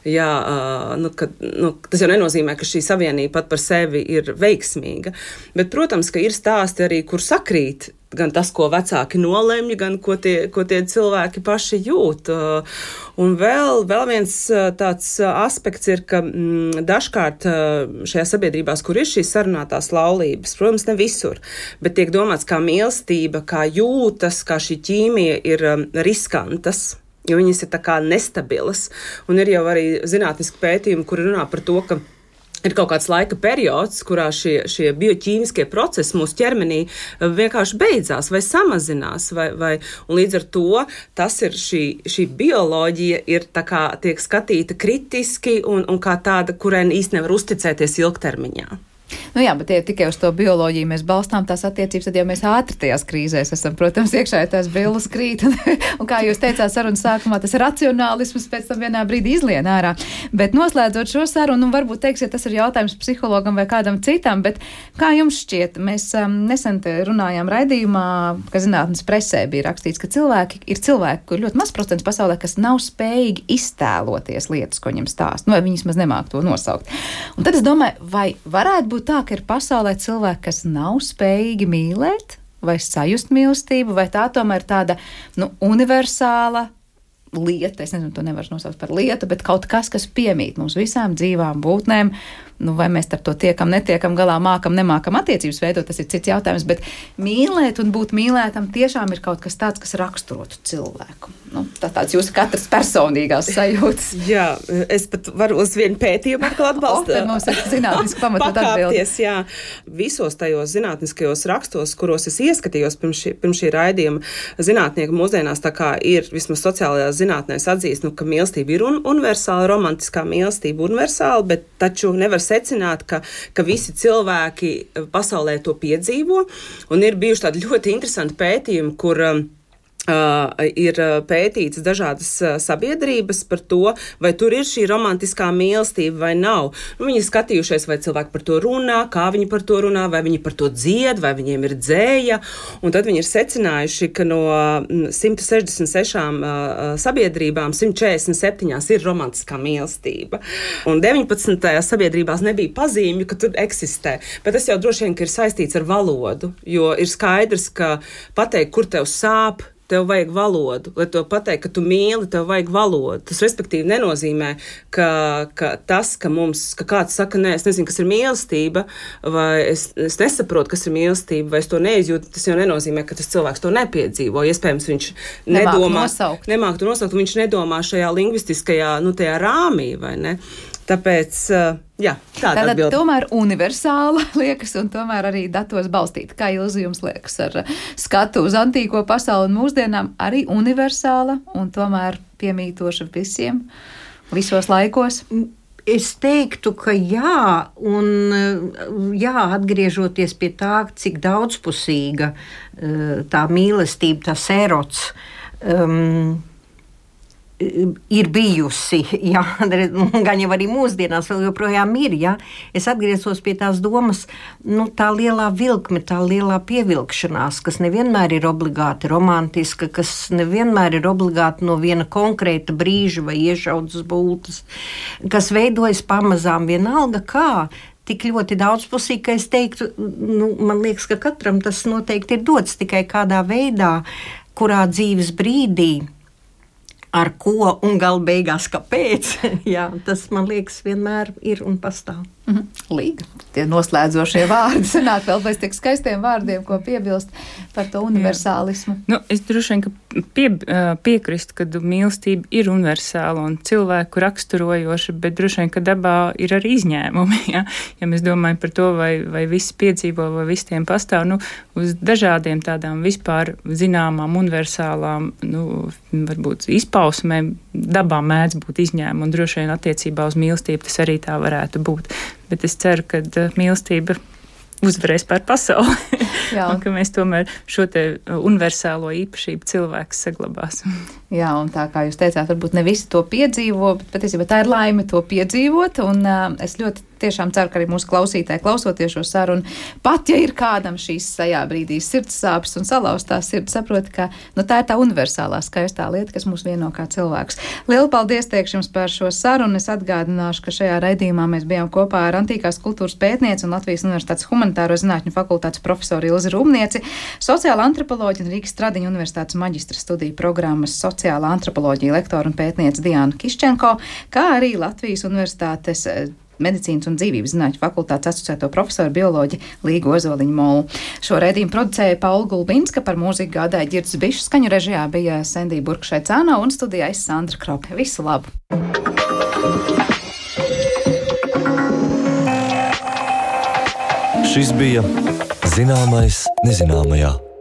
tas jau nenozīmē, ka šī savienība pat par sevi ir veiksmīga. Bet, protams, ka ir stāsti arī, kur sakrīt gan tas, ko vecāki nolemj, gan ko tie cilvēki paši jūt. Un vēl viens tāds aspekts ir, ka dažkārt šajā sabiedrībās, kur ir šīs sarunātās laulības, protams, ne visur, bet tiek domāts, kā mīlestība, kā jūtas, kā šī ķīmija ir riskantas, jo viņas ir tā kā nestabilas. Un ir jau arī zinātniski pētījumi, kuri runā par to, ka ir kaut kāds laika periods, kurā šie bioķīmiskie procesi mūsu ķermenī vienkārši beidzās vai samazinās, un līdz ar to tas ir šī bioloģija ir tā kā tiek skatīta kritiski un kā tāda, kurai īsti nevar uzticēties ilgtermiņā. Jā, bet ja tikai uz to bioloģiju mēs balstām tās attiecības, tad jau mēs ātri tajās krīzēs esam, protams, iekšēji tās brilles krīt. Un kā jūs teicāt sarunas sākumā, tas racionālisms pēc tam vienā brīdī izlien ārā. Bet noslēdzot šo sarunu, varbūt teiksiet, tas ir jautājums psihologam vai kādam citam, bet kā jums šķiet, mēs nesen te runājām raidījumā, ka zinātnes presē bija rakstīts, ka ir cilvēki, kur ļoti maz procents pasaulē, kas nav spējīgi iztēloties lietas, ko viņam stāst, vai viņi vismaz nemāk to nosaukt. Un tad es domāju, vai varētu būt tā, ka ir pasaulē cilvēki, kas nav spējīgi mīlēt vai sajust mīlestību, vai tā tomēr tāda universāla lieta, es nezinu, to nevaru nosaukt par lietu, bet kaut kas piemīt mums visām dzīvām būtnēm, vai mēs ar to tiekam, netiekam galā, mākam, nemākam attiecības veidot, tas ir cits jautājums, bet mīlēt un būt mīlētam tiešām ir kaut kas tāds, kas raksturotu cilvēku. Tāds jūsu katras personīgās sajūtas. Jā, es pat varu uz vienu pētījumu atkal atbalstīt. Tad mums ir zinātniski pamatot atbildi. Jā. Visos tajos zinātniskajos rakstos, kuros es ieskatījos pirms šī raidījuma, zinātnieki mūsdienās tā kā ir, vismaz sociālajās zinātnēs atzīst, ka mīlestība ir universāla, romantiskā mīlestība universāla, bet taču nevar secināt, ka visi cilvēki pasaulē to piedzīvo, un ir bijuši tādi ļoti interesanti pētījumi, kur ir pētīts dažādas sabiedrības par to, vai tur ir šī romantiskā mīlestība vai nav. Viņi ir skatījušies, vai cilvēki par to runā, kā viņi par to runā, vai viņi par to dzied, vai viņiem ir dzēja, un tad viņi ir secinājuši, ka no 166 sabiedrībām 147 ir romantiskā mīlestība, un 19 sabiedrībās nebija pazīmju, ka tur eksistē, bet tas jau droši vien, ka ir saistīts ar valodu, jo ir skaidrs, ka pateikt, kur tev sāp, tev vajag valodu. Lai to pateikt, ka tu mīli, tev vajag valodu. Tas, respektīvi, nenozīmē, ka tas, ka kāds saka, nē, es nezinu, kas ir mīlestība, vai es nesaprotu, kas ir mīlestība, vai es to neizjūtu, tas jau nenozīmē, ka tas cilvēks to nepiedzīvo. Iespējams, viņš nemāk to nosaukt, viņš nedomā šajā lingvistiskajā, tajā rāmī, vai ne? Tāpēc, jā, tāda atbilde. Tomēr universāla liekas un tomēr arī datos balstīta. Kā Ilzi jums liekas ar skatu uz antīko pasauli un mūsdienām arī universāla un tomēr piemītoša visiem, visos laikos? Es teiktu, ka jā, un jā, atgriežoties pie tā, cik daudzpusīga tā mīlestība, tas erots, ir bijusi, jā, gan jau arī mūsdienās vēl joprojām ir, jā. Es atgriezos pie tās domas, tā lielā vilkme, tā lielā pievilkšanās, kas nevienmēr ir obligāti romantiska, kas nevienmēr ir obligāti no viena konkrēta brīža vai iešaudas būtnes, kas veidojas pamazām vienalga kā, tik ļoti daudzpusīgi, ka es teiktu, man liekas, ka katram tas noteikti ir dots tikai kādā veidā, kurā dzīves brīdī, ar ko un gal beigās kāpēc. Jā, tas, man liekas, vienmēr ir un pastāv. Līga. Tie noslēdzošie vārdi sanāk vēl pēc tik skaistiem vārdiem, ko piebilst par to universālismu. Es droši vien, ka piekrist, ka mīlestība ir universāla un cilvēku raksturojoša, bet droši vien, ka dabā ir arī izņēmumi. Ja mēs domājam par to, vai visi piedzīvo, vai visi tiem pastāv, uz dažādiem tādām vispār zināmām universālām, varbūt izpausmēm dabā mēdz būt izņēmumi, un droši vien attiecībā uz mīlestību tas arī tā varētu būt. Bet es ceru, ka mīlestība uzvarēs pār pasauli un ka mēs tomēr šo te universālo īpašību cilvēks saglabāsim. Jā, un tā kā jūs teicāt, varbūt ne visi to piedzīvo, bet patiesībā tā ir laime to piedzīvot, un es ļoti tiešām ceru, ka arī mūsu klausītāji klausoties šo sarunu, pat ja ir kādam šīs sajā brīdī sirds sāpes un salauztā sirds, saprot, ka tā ir tā universālā skaistā lieta, kas mūs vieno kā cilvēks. Lielu paldies teikšu jums par šo sarunu. Es atgādināšu, ka šajā raidījumā mēs bijām kopā ar antīkās kultūras pētnieci un Latvijas Universitātes humanitāro zinātņu fakultātes profesoru Ilzi Rūmnieci, sociāla antropoloģija un Rīgas Stradiņu Universitātes maģistra studiju programmas sociālā antropoloģija lektora un pētniece Diana Kiščenko, kā arī Latvijas Universitātes medicīnas un dzīvības zinātņu fakultātes asociēto profesoru bioloģi Līgu Ozoliņu Molu. Šo raidījumu producēja Paula Gulbinska, par mūziku gādāja Ģirds Bišs, skaņu režijā bija Sendija Burkšai-Cāno un studijā es Sandra Krope. Visu labu! Šis bija Zināmais nezināmajā.